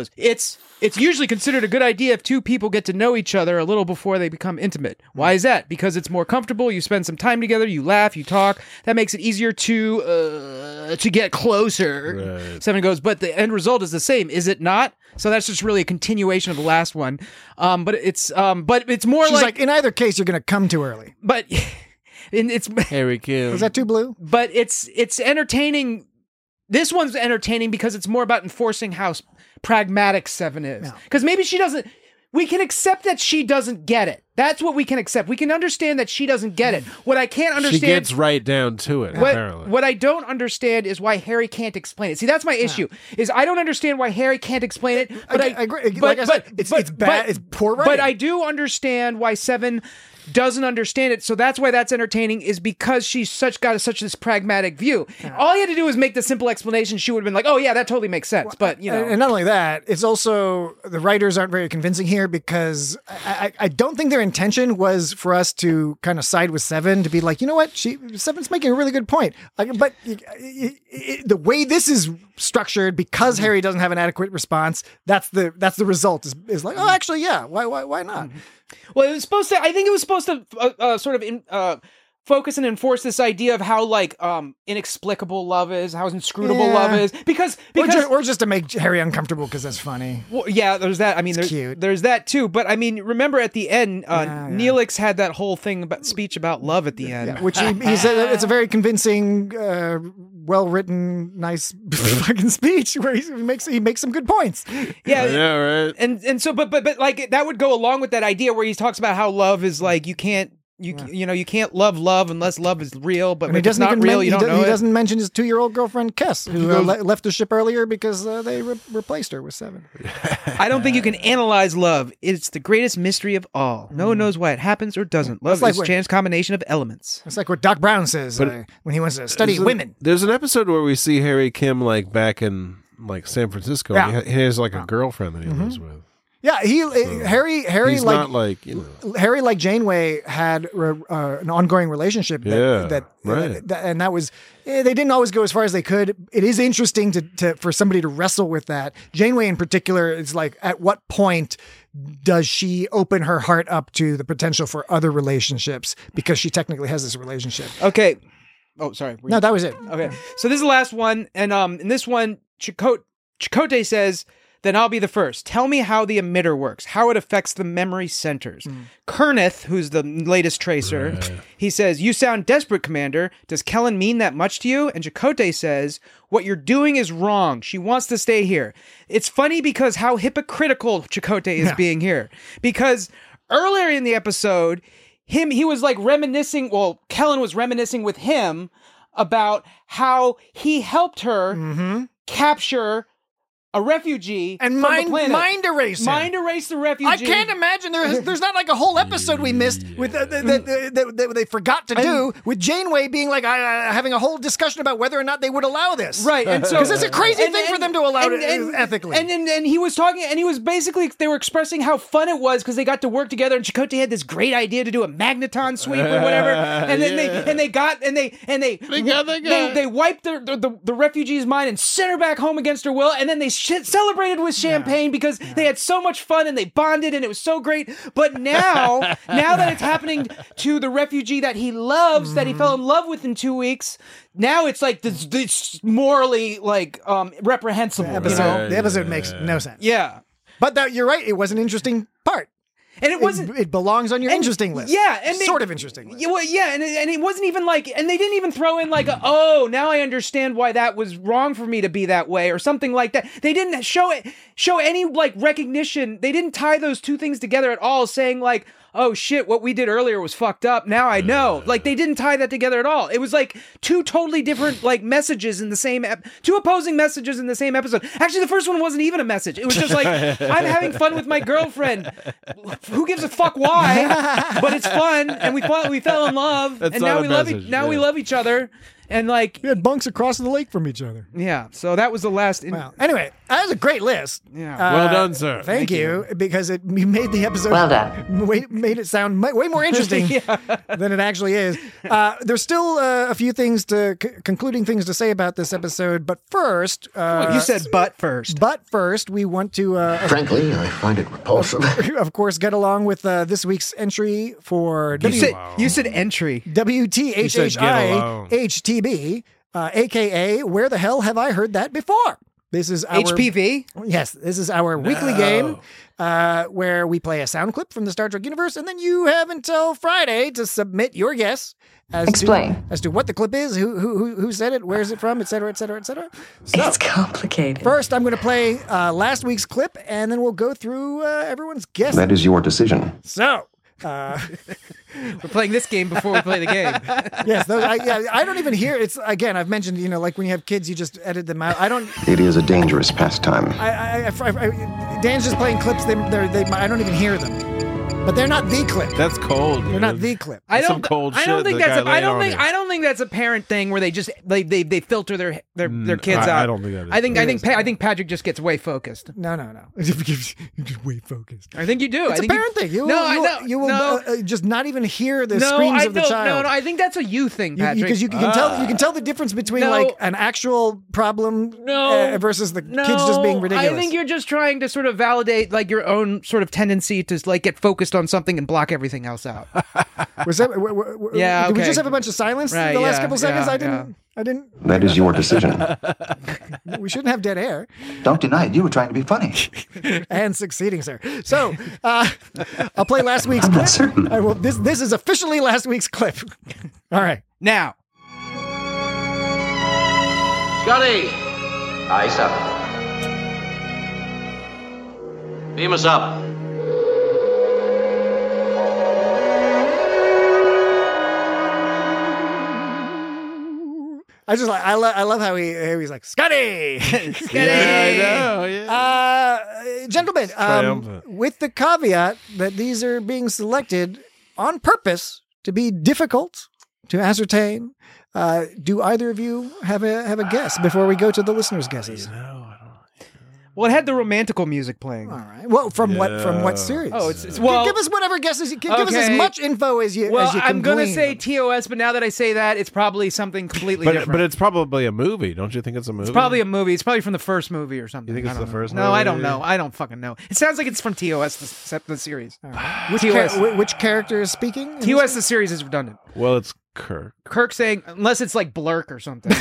usually considered a good idea if two people get to know each other a little before they become intimate. Why is that? Because it's more comfortable. You spend some time together. You laugh. You talk. That makes it easier to get closer. Right. Seven goes, but the end result is the same, is it not? So that's just really a continuation of the last one. But it's more. She's like in either case, you're going to come too early. But it's Harry Kim. Was that too blue? But it's entertaining. This one's entertaining because it's more about enforcing how pragmatic Seven is. Because maybe she doesn't. We can accept that she doesn't get it. That's what we can accept. We can understand that she doesn't get it. What I can't understand... She gets right down to it, apparently. What I don't understand is why Harry can't explain it. See, that's my issue. Is I don't understand why Harry can't explain it. But I agree. Like I said, it's bad. It's poor writing. But I do understand why Seven doesn't understand it. So that's why that's entertaining, is because she's got such this pragmatic view. All you had to do was make the simple explanation. She would have been like, oh yeah, that totally makes sense. But you know, and not only that, it's also the writers aren't very convincing here, because I don't think their intention was for us to kind of side with Seven, to be like, you know what, Seven's making a really good point. But the way this is structured, because Harry doesn't have an adequate response, that's the result. Is like, oh, actually, yeah, why not? Well, it was supposed to. I think it was supposed to sort of focus and enforce this idea of how like inexplicable love is, how inscrutable love is, because or just to make Harry uncomfortable because that's funny. Well, yeah, there's that. I mean, there's that too. But I mean, remember at the end, Neelix had that whole thing about speech about love at the end, which he said it's a very convincing, well written, nice fucking speech where he makes some good points. Yeah, right. And so, but like that would go along with that idea where he talks about how love is like you can't. You can't love unless love is real, but if it's not real, you don't know it. He doesn't mention his 2-year-old girlfriend, Kess, who left the ship earlier because they replaced her with Seven. I don't think you can analyze love. It's the greatest mystery of all. No one knows why it happens or doesn't. Love is a chance combination of elements. It's like what Doc Brown says when he wants to study women. There's an episode where we see Harry Kim like back in like San Francisco. He has like a girlfriend that he lives with. Yeah, Harry he's like not like, you know. Harry, like Janeway, had an ongoing relationship. And that was they didn't always go as far as they could. It is interesting to for somebody to wrestle with that. Janeway, in particular, is like, at what point does she open her heart up to the potential for other relationships, because she technically has this relationship? Okay. Oh, sorry. No, that was it. Okay. So this is the last one, and in this one, Chakotay says, "Then I'll be the first. Tell me how the emitter works, how it affects the memory centers." Kerneth, who's the latest tracer, he says, "You sound desperate, Commander. Does Kellen mean that much to you?" And Chakotay says, "What you're doing is wrong. She wants to stay here." It's funny because how hypocritical Chakotay is being here. Because earlier in the episode, he was like reminiscing, Kellen was reminiscing with him about how he helped her capture a refugee and from the planet. mind erase him. Mind erase the refugee. I can't imagine there's not like a whole episode we missed with that they forgot to do, with Janeway being like having a whole discussion about whether or not they would allow this. Right, and so because it's a crazy thing for them to allow it ethically. And he was talking, and he was basically, they were expressing how fun it was because they got to work together, and Chakotay had this great idea to do a magneton sweep or whatever, and then they wiped the refugee's mind and sent her back home against her will, and then they celebrated with champagne because they had so much fun and they bonded and it was so great. But now that it's happening to the refugee that he loves, that he fell in love with in 2 weeks, now it's like this morally like reprehensible. The episode makes no sense. Yeah, but you're right. It was an interesting part. And it wasn't. It belongs on your interesting list. Yeah, and sort of interesting list. Yeah, and it wasn't even like, and they didn't even throw in like, oh, now I understand why that was wrong for me to be that way or something like that. They didn't show any like recognition. They didn't tie those two things together at all, saying like, oh shit, what we did earlier was fucked up. Now I know. Like, they didn't tie that together at all. It was like two totally different like messages in the same two opposing messages in the same episode. Actually, the first one wasn't even a message. It was just like, I'm having fun with my girlfriend. Who gives a fuck why? But it's fun, and we fell in love, That's and not now a we message, we love each other. And like, we had bunks across the lake from each other. Yeah, so that was the last. Wow. Anyway, that was a great list. Yeah, well done, sir. Thank you, because you made the episode. Well done. Made it sound way more interesting than it actually is. There's still a few things concluding things to say about this episode, but first, you said but first. But first, we want to. Frankly, I find it repulsive. Of course, get along with this week's entry for You said entry. WTHHIHTB, aka Where the Hell Have I Heard That Before? This is our HPV. Yes, this is our weekly game where we play a sound clip from the Star Trek universe, and then you have until Friday to submit your guess as to what the clip is, who said it, where is it from, etc., etc., etc. So, it's complicated. First, I'm going to play last week's clip, and then we'll go through everyone's guess. That is your decision. So. We're playing this game before we play the game. Yes, I don't even hear. It's again. I've mentioned, like when you have kids, you just edit them out. I don't. It is a dangerous pastime. Dan's just playing clips. I don't even hear them. But they're not the clip. That's cold. They're not the clip. I don't think that's a parent thing where they just they filter their kids out. I don't think that is. I think Patrick just gets way focused. No. Just way focused. I think you do. It's a parent thing. You will just not even hear the screams of the child. No, I think that's a you thing, Patrick. Because you can tell the difference between like an actual problem versus the kids just being ridiculous. I think you're just trying to sort of validate like your own sort of tendency to like get focused on something and block everything else out. Was that? Yeah. Did we just have a bunch of silence the last couple seconds? I didn't. That is your decision. We shouldn't have dead air. Don't deny it. You were trying to be funny. And succeeding, sir. So, I'll play last week's clip. I'm not certain. This is officially last week's clip. All right. Now. Scotty! Aye, sir. Beam us up. I love how he's like, Scotty! Scotty! Yeah, I know, yeah. Gentlemen, with the caveat that these are being selected on purpose to be difficult to ascertain, do either of you have a guess before we go to the listeners' guesses? Well, it had the romantical music playing. All right. Well, from what series? Oh, it's well. Give us whatever guesses you can. Give us as much info as you. Well, as you can I'm gonna glean. say TOS, but now that I say that, it's probably something completely different. But it's probably a movie. Don't you think it's a movie? It's probably a movie. It's probably from the first movie or something. You think it's the first No, movie? I don't know. I don't fucking know. It sounds like it's from TOS, the series. Which character is speaking? TOS, the series, is redundant. Well, it's Kirk. Kirk saying, unless it's like Blurk or something.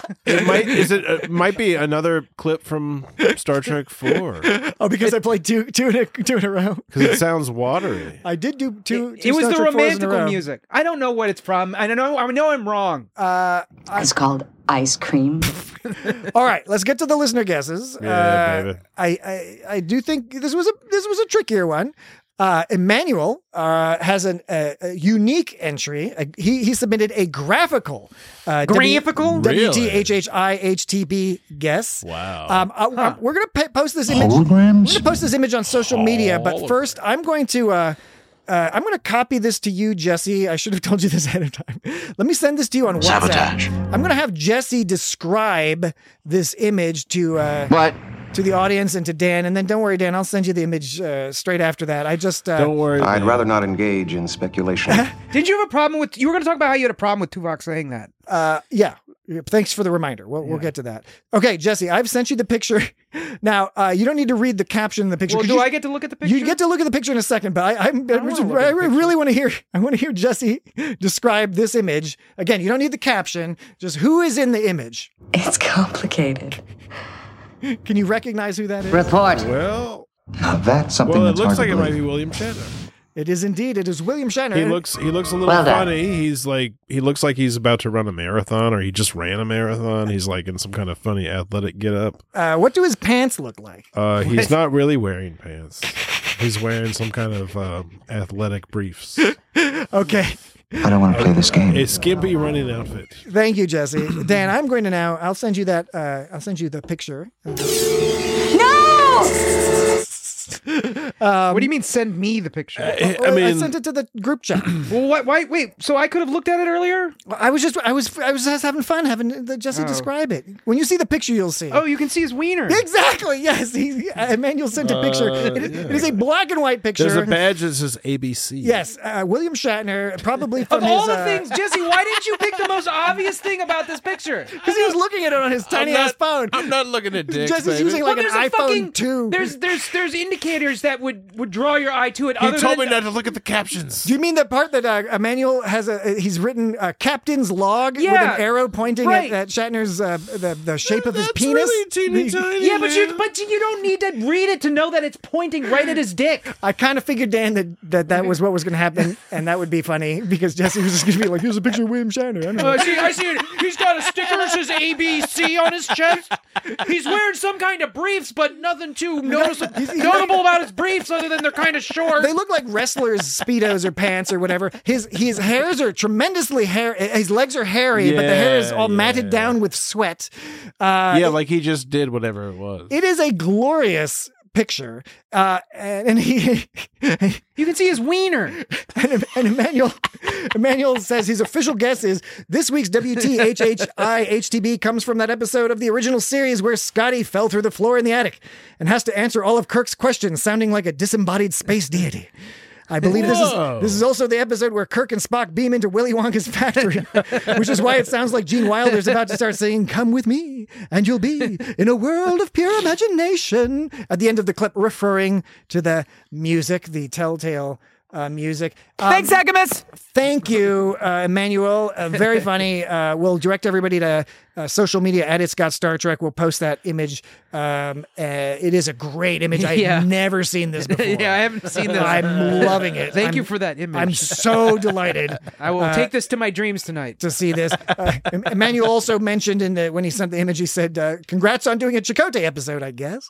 It might be another clip from Star Trek 4. Oh, because I played two in a row. Because it sounds watery. I did do two. It was Star the Trek 4s in a romantical row. music. I don't know what it's from. I know I'm wrong. It's called ice cream. All right, let's get to the listener guesses. Yeah, baby. I do think this was a trickier one. Emmanuel has a unique entry. He submitted a graphical Graphical? WTHHIHTB guess. Wow. We're gonna post this image. We're gonna post this image on social media. But first, I'm going to copy this to you, Jesse. I should have told you this ahead of time. Let me send this to you on WhatsApp. Sabotage. I'm going to have Jesse describe this image to the audience and to Dan. And then don't worry, Dan, I'll send you the image straight after that. I just... don't worry. I'd rather not engage in speculation. Did you have a problem with... You were going to talk about how you had a problem with Tuvok saying that. Yeah. Thanks for the reminder. We'll get to that. Okay, Jesse, I've sent you the picture. Now, you don't need to read the caption in the picture. Well, do I get to look at the picture? You get to look at the picture in a second, but I really want to hear. I want to hear Jesse describe this image again. You don't need the caption. Just who is in the image. It's complicated. Can you recognize who that is? Report. Well, Now that's something it that's looks hard like to it might believe. be William Shatner. It is indeed. It is William Shatner. He looks a little Well done. funny. He looks like he's about to run a marathon, or he just ran a marathon. He's like in some kind of funny athletic getup. What do his pants look like? He's not really wearing pants. He's wearing some kind of athletic briefs. Okay. I don't want to play this game. A skimpy running outfit. Thank you, Jesse. Dan, I'm going to now. I'll send you that. I'll send you the picture. What do you mean send me the picture? I sent it to the group chat. Well, wait, so I could have looked at it earlier? I was just having fun having Jesse describe it. When you see the picture, you'll see. Oh, you can see his wiener. Exactly. Yes. Emmanuel sent a picture. It is a black and white picture. There's a badge that says ABC. Yes, William Shatner, probably from Of all his, the things, Jesse, why didn't you pick the most obvious thing about this picture? because he was looking at it on his tiny ass phone. I'm not looking at dicks, Jesse's baby. using like an there's a iPhone 2. There's indicators that would draw your eye to it. He other told than, me not to look at the captions. Do you mean the part that Emmanuel has he's written Captain's Log with Yeah, an arrow pointing right. at Shatner's the shape of his That's penis? really teeny tiny. Yeah, but you don't need to read it to know that it's pointing right at his dick. I kind of figured, Dan, that was what was going to happen, and that would be funny because Jesse was just going to be like, "Here's a picture of William Shatner." I don't know. I see it. He's got a sticker that says ABC on his chest. He's wearing some kind of briefs, but nothing too notable about his briefs other than they're kind of short. They look like wrestlers' speedos or pants or whatever. His hairs are tremendously hairy. His legs are hairy, but the hair is all matted down with sweat. Yeah, like he just did whatever it was. It is a glorious picture, and he you can see his wiener. and Emmanuel says his official guess is this week's WTHHIHTB comes from that episode of the original series where Scotty fell through the floor in the attic and has to answer all of Kirk's questions, sounding like a disembodied space deity. I believe this is also the episode where Kirk and Spock beam into Willy Wonka's factory, which is why it sounds like Gene Wilder's about to start saying, "Come with me, and you'll be in a world of pure imagination," at the end of the clip, referring to the music, the telltale music. Thanks, Agamus. Thank you, Emmanuel. Very funny. We'll direct everybody to social media at It's Got Star Trek. We'll post that image. It is a great image. I've never seen this before. Yeah, I haven't seen this. I'm loving it. Thank you for that image. I'm so delighted. I will take this to my dreams tonight. To see this. Emmanuel also mentioned when he sent the image, he said, congrats on doing a Chakotay episode, I guess.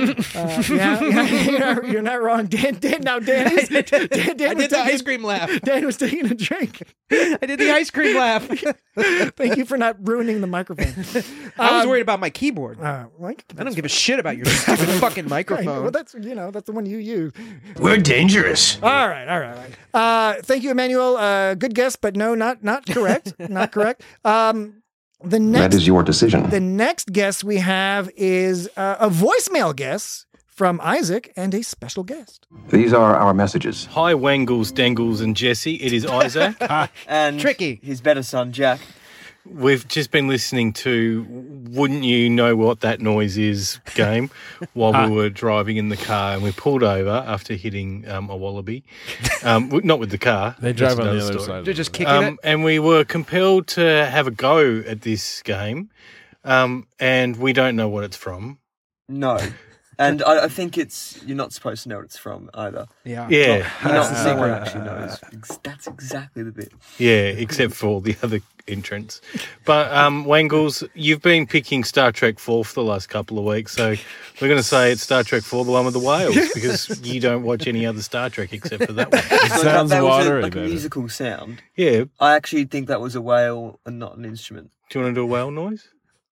You're not wrong. Dan I did the ice cream laugh. Dan was taking a drink. I did the ice cream laugh. Thank you for not ruining the microphone. I was worried about my keyboard. I don't give a shit about your stupid fucking microphone. Well, that's the one you use. We're dangerous. All right. Thank you, Emmanuel. Good guess, but no, not correct. Not correct. That is your decision. The next guest we have is a voicemail guest from Isaac and a special guest. These are our messages. Hi, Wangles, Dangles, and Jesse. It is Isaac. And Tricky. His better son, Jack. We've just been listening to Wouldn't You Know What That Noise Is game while we were driving in the car, and we pulled over after hitting a wallaby. Not with the car. They drive That's on the another other story. side. They're just kicking it. And we were compelled to have a go at this game, and we don't know what it's from. No. And I think you're not supposed to know what it's from either. Yeah. Yeah. Not the secret actually knows. That's exactly the bit. Yeah, except for all the other entrants. But, Wangles, you've been picking Star Trek 4 for the last couple of weeks, so we're going to say it's Star Trek 4, the one with the whales, because you don't watch any other Star Trek except for that one. It sounds that watery. was a musical sound. Yeah. I actually think that was a whale and not an instrument. Do you want to do a whale noise?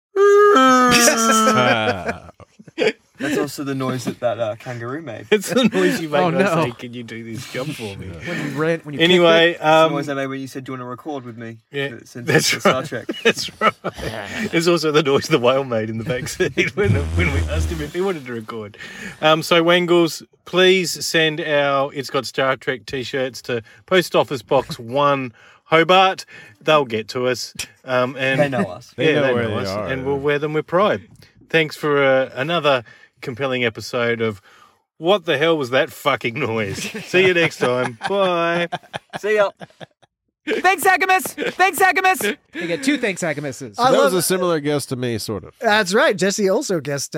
That's also the noise that kangaroo made. It's the noise you make Oh, when I no. say, can you do this job for me? When you Anyway, It's the noise I made when you said, do you want to record with me? Yeah, Since that's it's Star right. Trek. That's right. It's also the noise the whale made in the backseat when we asked him if he wanted to record. So, Wangles, please send our It's Got Star Trek t-shirts to Post Office Box 1, Hobart. They'll get to us. And They know us. They know they where know they us, are, and yeah. we'll wear them with pride. Thanks for another compelling episode of What the Hell Was That Fucking Noise? See you next time. Bye. See ya. Thanks, Agamus. Thanks, Agamus. They get 2 thanks, Aguses. So that was a similar guest to me, sort of. That's right. Jesse also guessed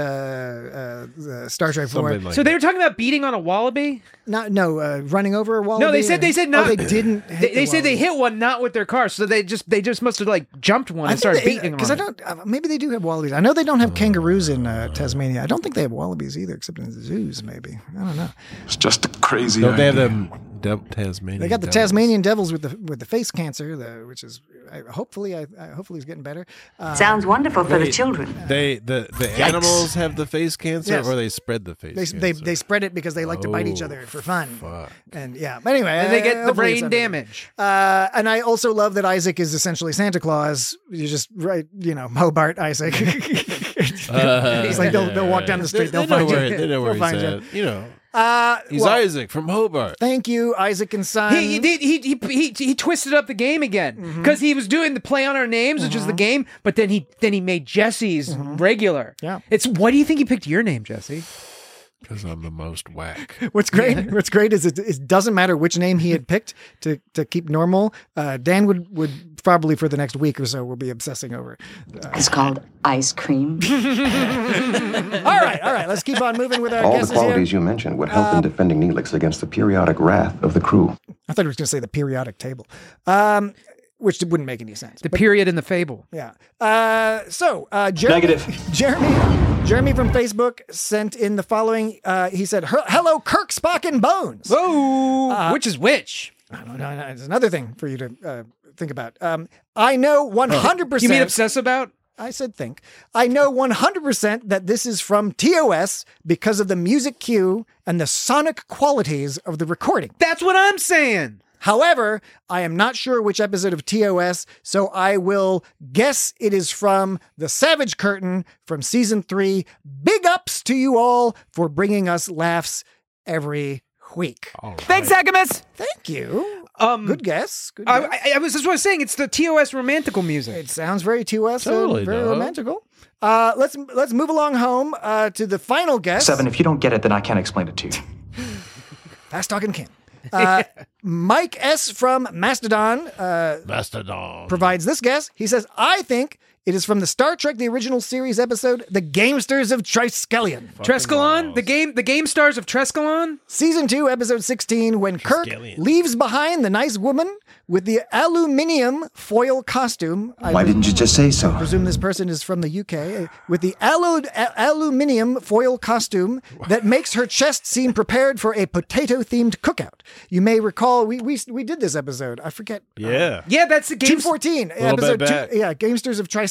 Star Trek 4. Something like So they were talking about beating on a wallaby? Running over a wallaby. No, they said not. Oh, they didn't. They said they hit one not with their car, so they just must have like jumped one and started beating because on I it. don't. Maybe they do have wallabies. I know they don't have kangaroos in Tasmania. I don't think they have wallabies either, except in the zoos. Maybe I don't know. It's just a crazy Don't they have idea. them Tasmanian? They got the devils? Tasmanian devils with the face cancer, which is hopefully he's getting better. Sounds wonderful for the children. The animals have the face cancer, Yes. or they spread the face cancer? They spread it because they like to bite each other for fun. Fuck. And yeah, but anyway, And they get the hopefully it's brain under- damage. And I also love that Isaac is essentially Santa Claus. You just write, Hobart Isaac. He's like they'll walk down the street, they'll find you. They know where They'll he's find at. you. He's well, Isaac from Hobart. Thank you, Isaac and Son. He twisted up the game again because he was doing the play on our names, which is the game, but then he made Jesse's regular. Yeah. Why do you think he picked your name, Jesse? Because I'm the most whack. What's great? What's great is it doesn't matter which name he had picked to keep normal. Dan would probably for the next week or so will be obsessing over. It's called ice cream. All right. Let's keep on moving with our All the guesses qualities here. you mentioned would help in defending Neelix against the periodic wrath of the crew. I thought he was going to say the periodic table, which wouldn't make any sense. The period in the fable. Yeah. Jeremy, Negative. Jeremy from Facebook sent in the following. He said, "Hello, Kirk, Spock, and Bones." Whoa! Which is which? I don't know. It's another thing for you to think about. I know 100%. You mean obsess about? I said think. I know 100% that this is from TOS because of the music cue and the sonic qualities of the recording. That's what I'm saying. However, I am not sure which episode of TOS, so I will guess it is from The Savage Curtain from season 3. Big ups to you all for bringing us laughs every week. Right. Thanks, Agamus. Thank you. Good guess. Good I guess. was just saying it's the TOS romantical music. It sounds very TOS Totally and very does. romantical. Let's move along home to the final guess. 7, if you don't get it, then I can't explain it to you. Fast talking Kim. Mike S. from Mastodon provides this guess. He says, I think it is from the Star Trek The Original Series episode, The Gamesters of Triskelion. Treskelon? The game stars of Treskelon? Season 2, episode 16, when Kirk leaves behind the nice woman with the aluminium foil costume. Why didn't you just say so? I presume this person is from the UK. With the aluminium foil costume that makes her chest seem prepared for a potato-themed cookout. You may recall, we did this episode. I forget. Yeah. Yeah, that's the game. 214, little episode bit 2. back. Yeah, Gamesters of Triskelion.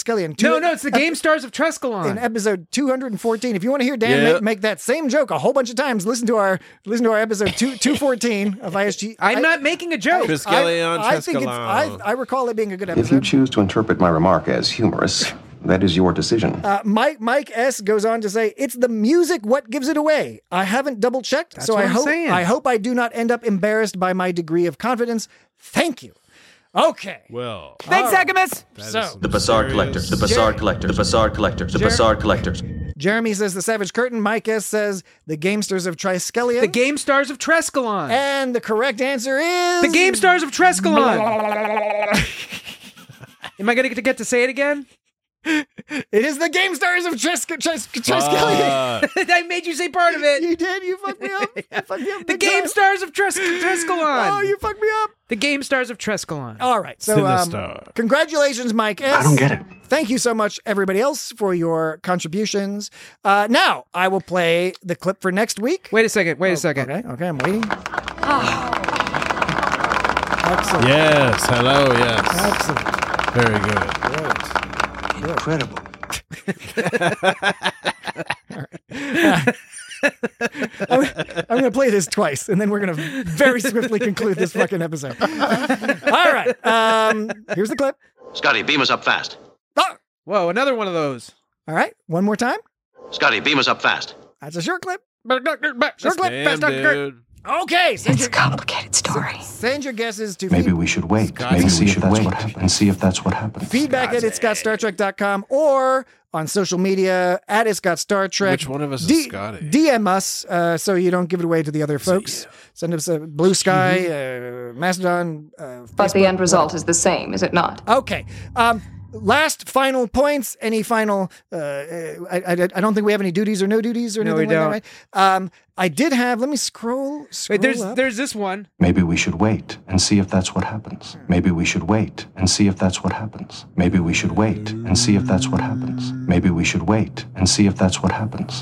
Triskelion. No, it's the Game Stars of Treskelon. In episode 214. If you want to hear Dan make that same joke a whole bunch of times, listen to our episode 214 of ISG. I'm not making a joke. Triskelion, I think I recall it being a good episode. If you choose to interpret my remark as humorous, that is your decision. Mike S goes on to say, it's the music what gives it away. I haven't double checked, so I hope I do not end up embarrassed by my degree of confidence. Thank you. Okay. Well. Thanks, Agamus. So The Bazaar Collector. The Bazaar Collector. The Bazaar Collector. The Bazaar Collector. Jeremy says the Savage Curtain. Mike S says the Gamesters of Triskelion. The Game Stars of Treskelon. And the correct answer is the Game Stars of Treskelon. Am I going to get to say it again? It is the Game Stars of Triskelion. I made you say part of it. You did. You fucked me up. The Game Stars of Treskelon. Oh, you fucked me up. The Game Stars of Treskelon. All right. So, congratulations, Mike S. I don't get it. Thank you so much, everybody else, for your contributions. Now, I will play the clip for next week. Wait a second. Okay, I'm waiting. Excellent. Yes. Hello. Yes. Excellent. Very good. Incredible. I'm going to play this twice, and then we're going to very swiftly conclude this fucking episode. All right. Here's the clip. Scotty, beam us up fast. Oh! Whoa, another one of those. All right. One more time. Scotty, beam us up fast. That's a short clip. Short clip. Fast, Dr. Kurt. Okay. It's a complicated story. Send your guesses to Maybe we should wait. Maybe see if that's what happens. And see if that's what happens. feedback at itsgotstartrek.com or on social media at itsgotstartrek. Which one of us is Scotty? DM us so you don't give it away to the other folks. Send us a Blue Sky, Mastodon. But the end result is the same, is it not? Okay. Last final points. Any final? I don't think we have any duties or no duties or anything like that, right? I did have. Let me scroll. Wait, up. there's this one. Maybe we should wait and see if that's what happens. Maybe we should wait and see if that's what happens. Maybe we should wait and see if that's what happens. Maybe we should wait and see if that's what happens.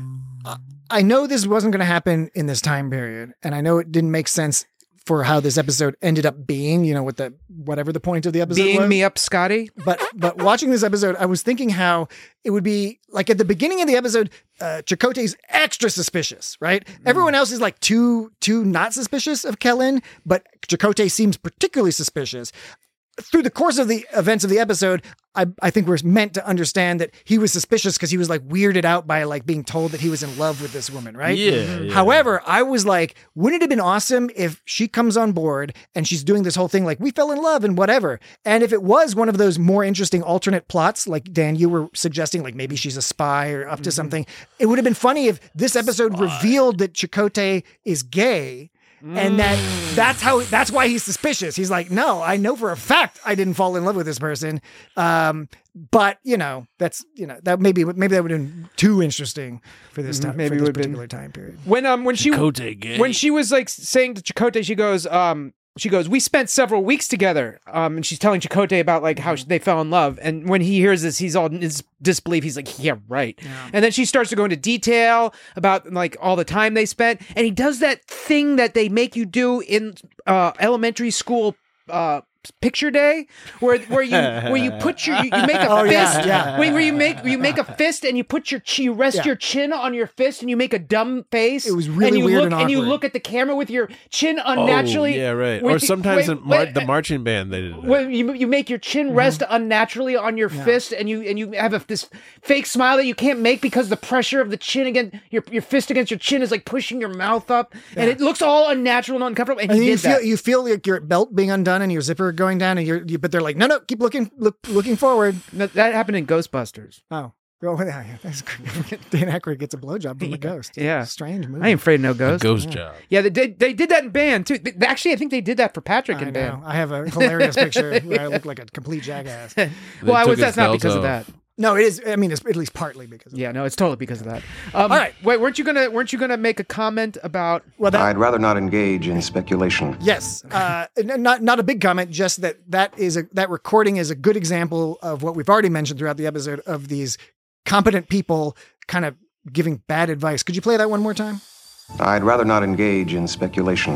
I know this wasn't going to happen in this time period, and I know it didn't make sense for how this episode ended up being, with the whatever the point of the episode was. Being me up, Scotty. But watching this episode, I was thinking how it would be like at the beginning of the episode, Chakotay's extra suspicious, right? Everyone else is like too not suspicious of Kellen, but Chakotay seems particularly suspicious. Through the course of the events of the episode, I think we're meant to understand that he was suspicious because he was like weirded out by like being told that he was in love with this woman, right? Yeah. However, I was like, wouldn't it have been awesome if she comes on board and she's doing this whole thing like we fell in love and whatever. And if it was one of those more interesting alternate plots, like Dan, you were suggesting, like maybe she's a spy or up to something, it would have been funny if this episode revealed that Chakotay is gay. And that's why he's suspicious. He's like, no, I know for a fact I didn't fall in love with this person. But that maybe that would have been too interesting for this time, maybe for this it particular time period. When she was like saying to Chakotay, she goes, we spent several weeks together. And she's telling Chakotay about like how they fell in love. And when he hears this, he's all in his disbelief. He's like, yeah, right. Yeah. And then she starts to go into detail about like all the time they spent. And he does that thing that they make you do in elementary school picture day where you put your you make a fist where you make a fist and you put you rest your chin on your fist and you make a dumb face. It was really weird and awkward. And you look at the camera with your chin unnaturally. Oh, yeah, right. Or sometimes the marching band they did that. Well, you make your chin rest unnaturally on your fist and you have this fake smile that you can't make because the pressure of the chin against your fist against your chin is like pushing your mouth up and it looks all unnatural and uncomfortable. And you feel like your belt being undone and your zipper going down and but they're like, no, keep looking forward. No, that happened in Ghostbusters. Oh, yeah, that's Dan Aykroyd gets a blowjob from a ghost. Yeah, strange movie. I ain't afraid of no ghost. A ghost job. Yeah, they did that in Band too. Actually, I think they did that for Patrick in Band. I have a hilarious picture where I look like a complete jackass. That's not because of that. No, it is. I mean, it's at least partly because of that. No, it's totally because of that. All right. Wait, weren't you gonna make a comment about? Well, I'd rather not engage in speculation. Yes, not a big comment. Just that recording is a good example of what we've already mentioned throughout the episode of these competent people kind of giving bad advice. Could you play that one more time? I'd rather not engage in speculation.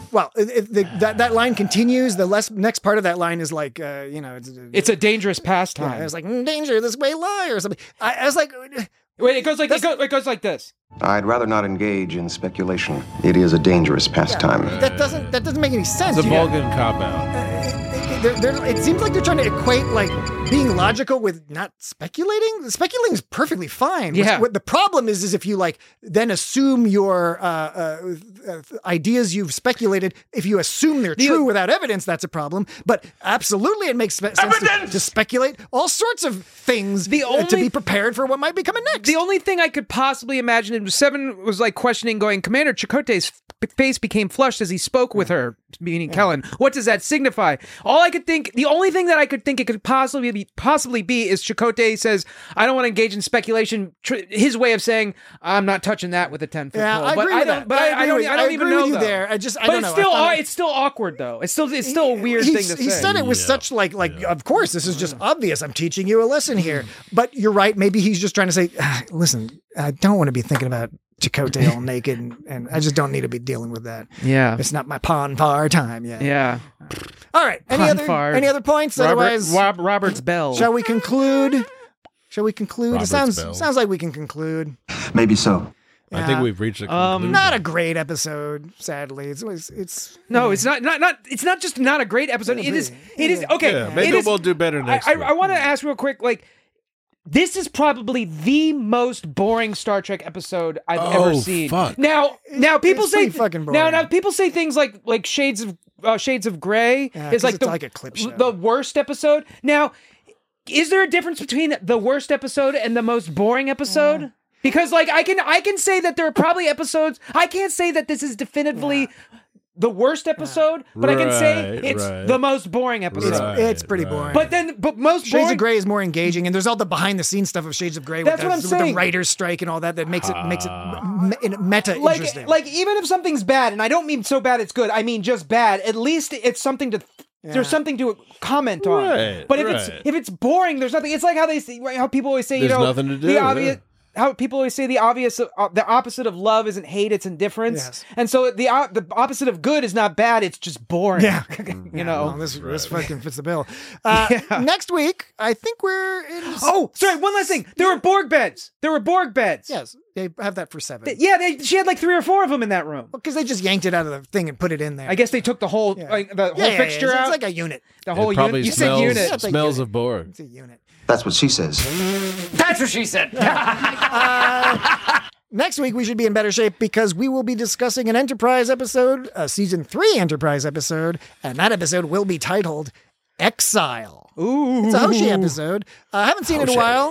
Well, that line continues. The next part of that line is like, it's a dangerous pastime. Yeah, it's like danger this way lie or something. I was like, wait, it goes like this. I'd rather not engage in speculation. It is a dangerous pastime. That doesn't make any sense. It's a Vulcan cop-out. It seems like they're trying to equate like being logical with not speculating. Speculating is perfectly fine. Yeah. What the problem is if you like then assume your ideas you've speculated. If you assume they're true without evidence, that's a problem. But absolutely, it makes sense to speculate all sorts of things to be prepared for what might be coming next. The only thing I could possibly imagine is Seven was like questioning, going, Commander Chakotay's face became flushed as he spoke with her, meaning Kellen. What does that signify? The only thing that I could think it could possibly be is Chakotay says, I don't want to engage in speculation. His way of saying, I'm not touching that with a 10-foot pole. I agree with that. I don't even know you there. I don't know. It's still awkward though. It's still a weird thing to say. He said it with such like, of course, this is just obvious. I'm teaching you a lesson here. But you're right. Maybe he's just trying to say, listen, I don't want to be thinking about Chakotay all naked, and I just don't need to be dealing with that. Yeah, it's not my Ponfar time yet. Yeah. All right. Any other points? Otherwise, Robert's bell. Shall we conclude? It sounds like we can conclude. Maybe so. I think we've reached a conclusion. Not a great episode, sadly. It's not just not a great episode. It is okay. Yeah, maybe we'll do better next week. I want to ask real quick, like, this is probably the most boring Star Trek episode I've ever seen. Fuck. Now people say fucking boring. Now people say things like Shades of Grey is like a clip show. The worst episode. Now, is there a difference between the worst episode and the most boring episode? Because like I can say that there are probably episodes. I can't say that this is definitively the worst episode, but I can say it's the most boring episode. It's pretty boring. But most Shades of Grey is more engaging, and there's all the behind the scenes stuff of Shades of Grey. That's what I'm saying. With the writer's strike and all that makes it meta interesting. Like even if something's bad, and I don't mean so bad it's good, I mean just bad. At least it's something to. There's something to comment on. But if it's boring, there's nothing. It's like how people always say, there's nothing to do. The obvious. How people always say the opposite of love isn't hate, it's indifference. Yes. And so the opposite of good is not bad, it's just boring. Yeah. Well, this fucking fits the bill. Next week, I think we're in... Oh, sorry, one last thing. There were Borg beds. Yes, they have that for 7. She had like 3 or 4 of them in that room. Because they just yanked it out of the thing and put it in there. I guess they took the whole fixture out. It's like a unit. The whole unit. You said unit. It smells of Borg. It's a unit. That's what she says. That's what she said. Next week, we should be in better shape because we will be discussing an Enterprise episode, a Season 3 Enterprise episode, and that episode will be titled Exile. Ooh. It's a Hoshi episode. I haven't seen it in a while.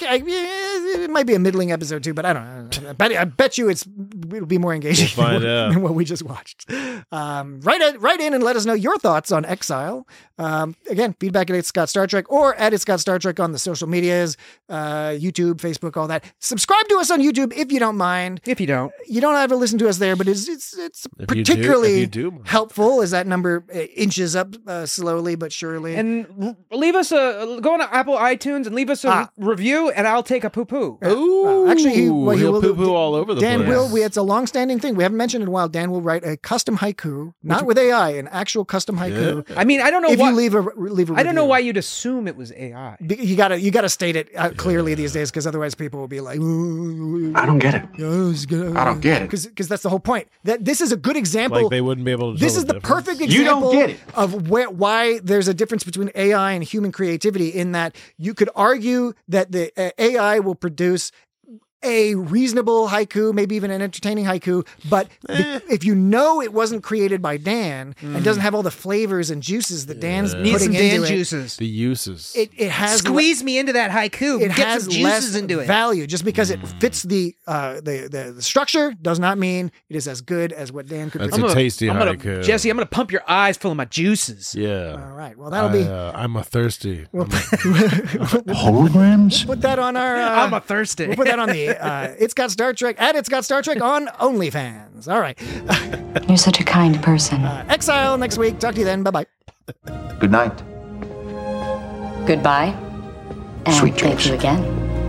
It might be a middling episode too, but I don't know. I bet you it'll be more engaging than what we just watched. Write in and let us know your thoughts on Exile. Again, feedback at It's Got Star Trek or at It's Got Star Trek on the social medias, YouTube, Facebook, all that. Subscribe to us on YouTube if you don't mind. If you don't have to listen to us there, but it's particularly helpful as that number inches up slowly but surely. And leave us go on Apple iTunes and leave us a review. And I'll take a poo-poo. Ooh. Actually, he'll poo-poo all over the place. Dan it's a long-standing thing. We haven't mentioned it in a while. Dan will write a custom haiku, not with AI, an actual custom haiku. Yeah. I mean, I don't know if you leave a review. I don't know why you'd assume it was AI. You gotta state it clearly these days, because otherwise people will be like, I don't get it. I don't get it. Because that's the whole point. That this is a good example. Like they wouldn't be able to. This is the perfect example of why there's a difference between AI and human creativity. In that you could argue that the AI will produce a reasonable haiku, maybe even an entertaining haiku, but if you know it wasn't created by Dan and doesn't have all the flavors and juices that Dan's putting into it, juices. The uses. It has squeeze me into that haiku. It get has some juices less into it. Value. Just because it fits the structure does not mean it is as good as what Dan could That's produce. a tasty haiku. Jesse, I'm gonna pump your eyes full of my juices. Yeah. All right. Well, that'll be. I'm a thirsty. Holograms? Put that on our. I'm a thirsty. We'll put that on the. It's Got Star Trek at It's Got Star Trek on OnlyFans. All right. You're such a kind person. Exile next week. Talk to you then. Bye-bye. Good night. Goodbye. And Sweet thank dreams. you again.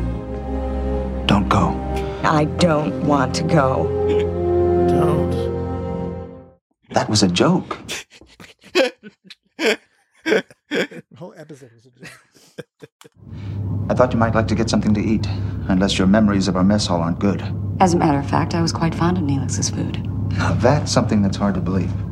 Don't go. I don't want to go. Don't. That was a joke. The whole episode was a joke. I thought you might like to get something to eat, unless your memories of our mess hall aren't good. As a matter of fact, I was quite fond of Neelix's food. Now that's something that's hard to believe.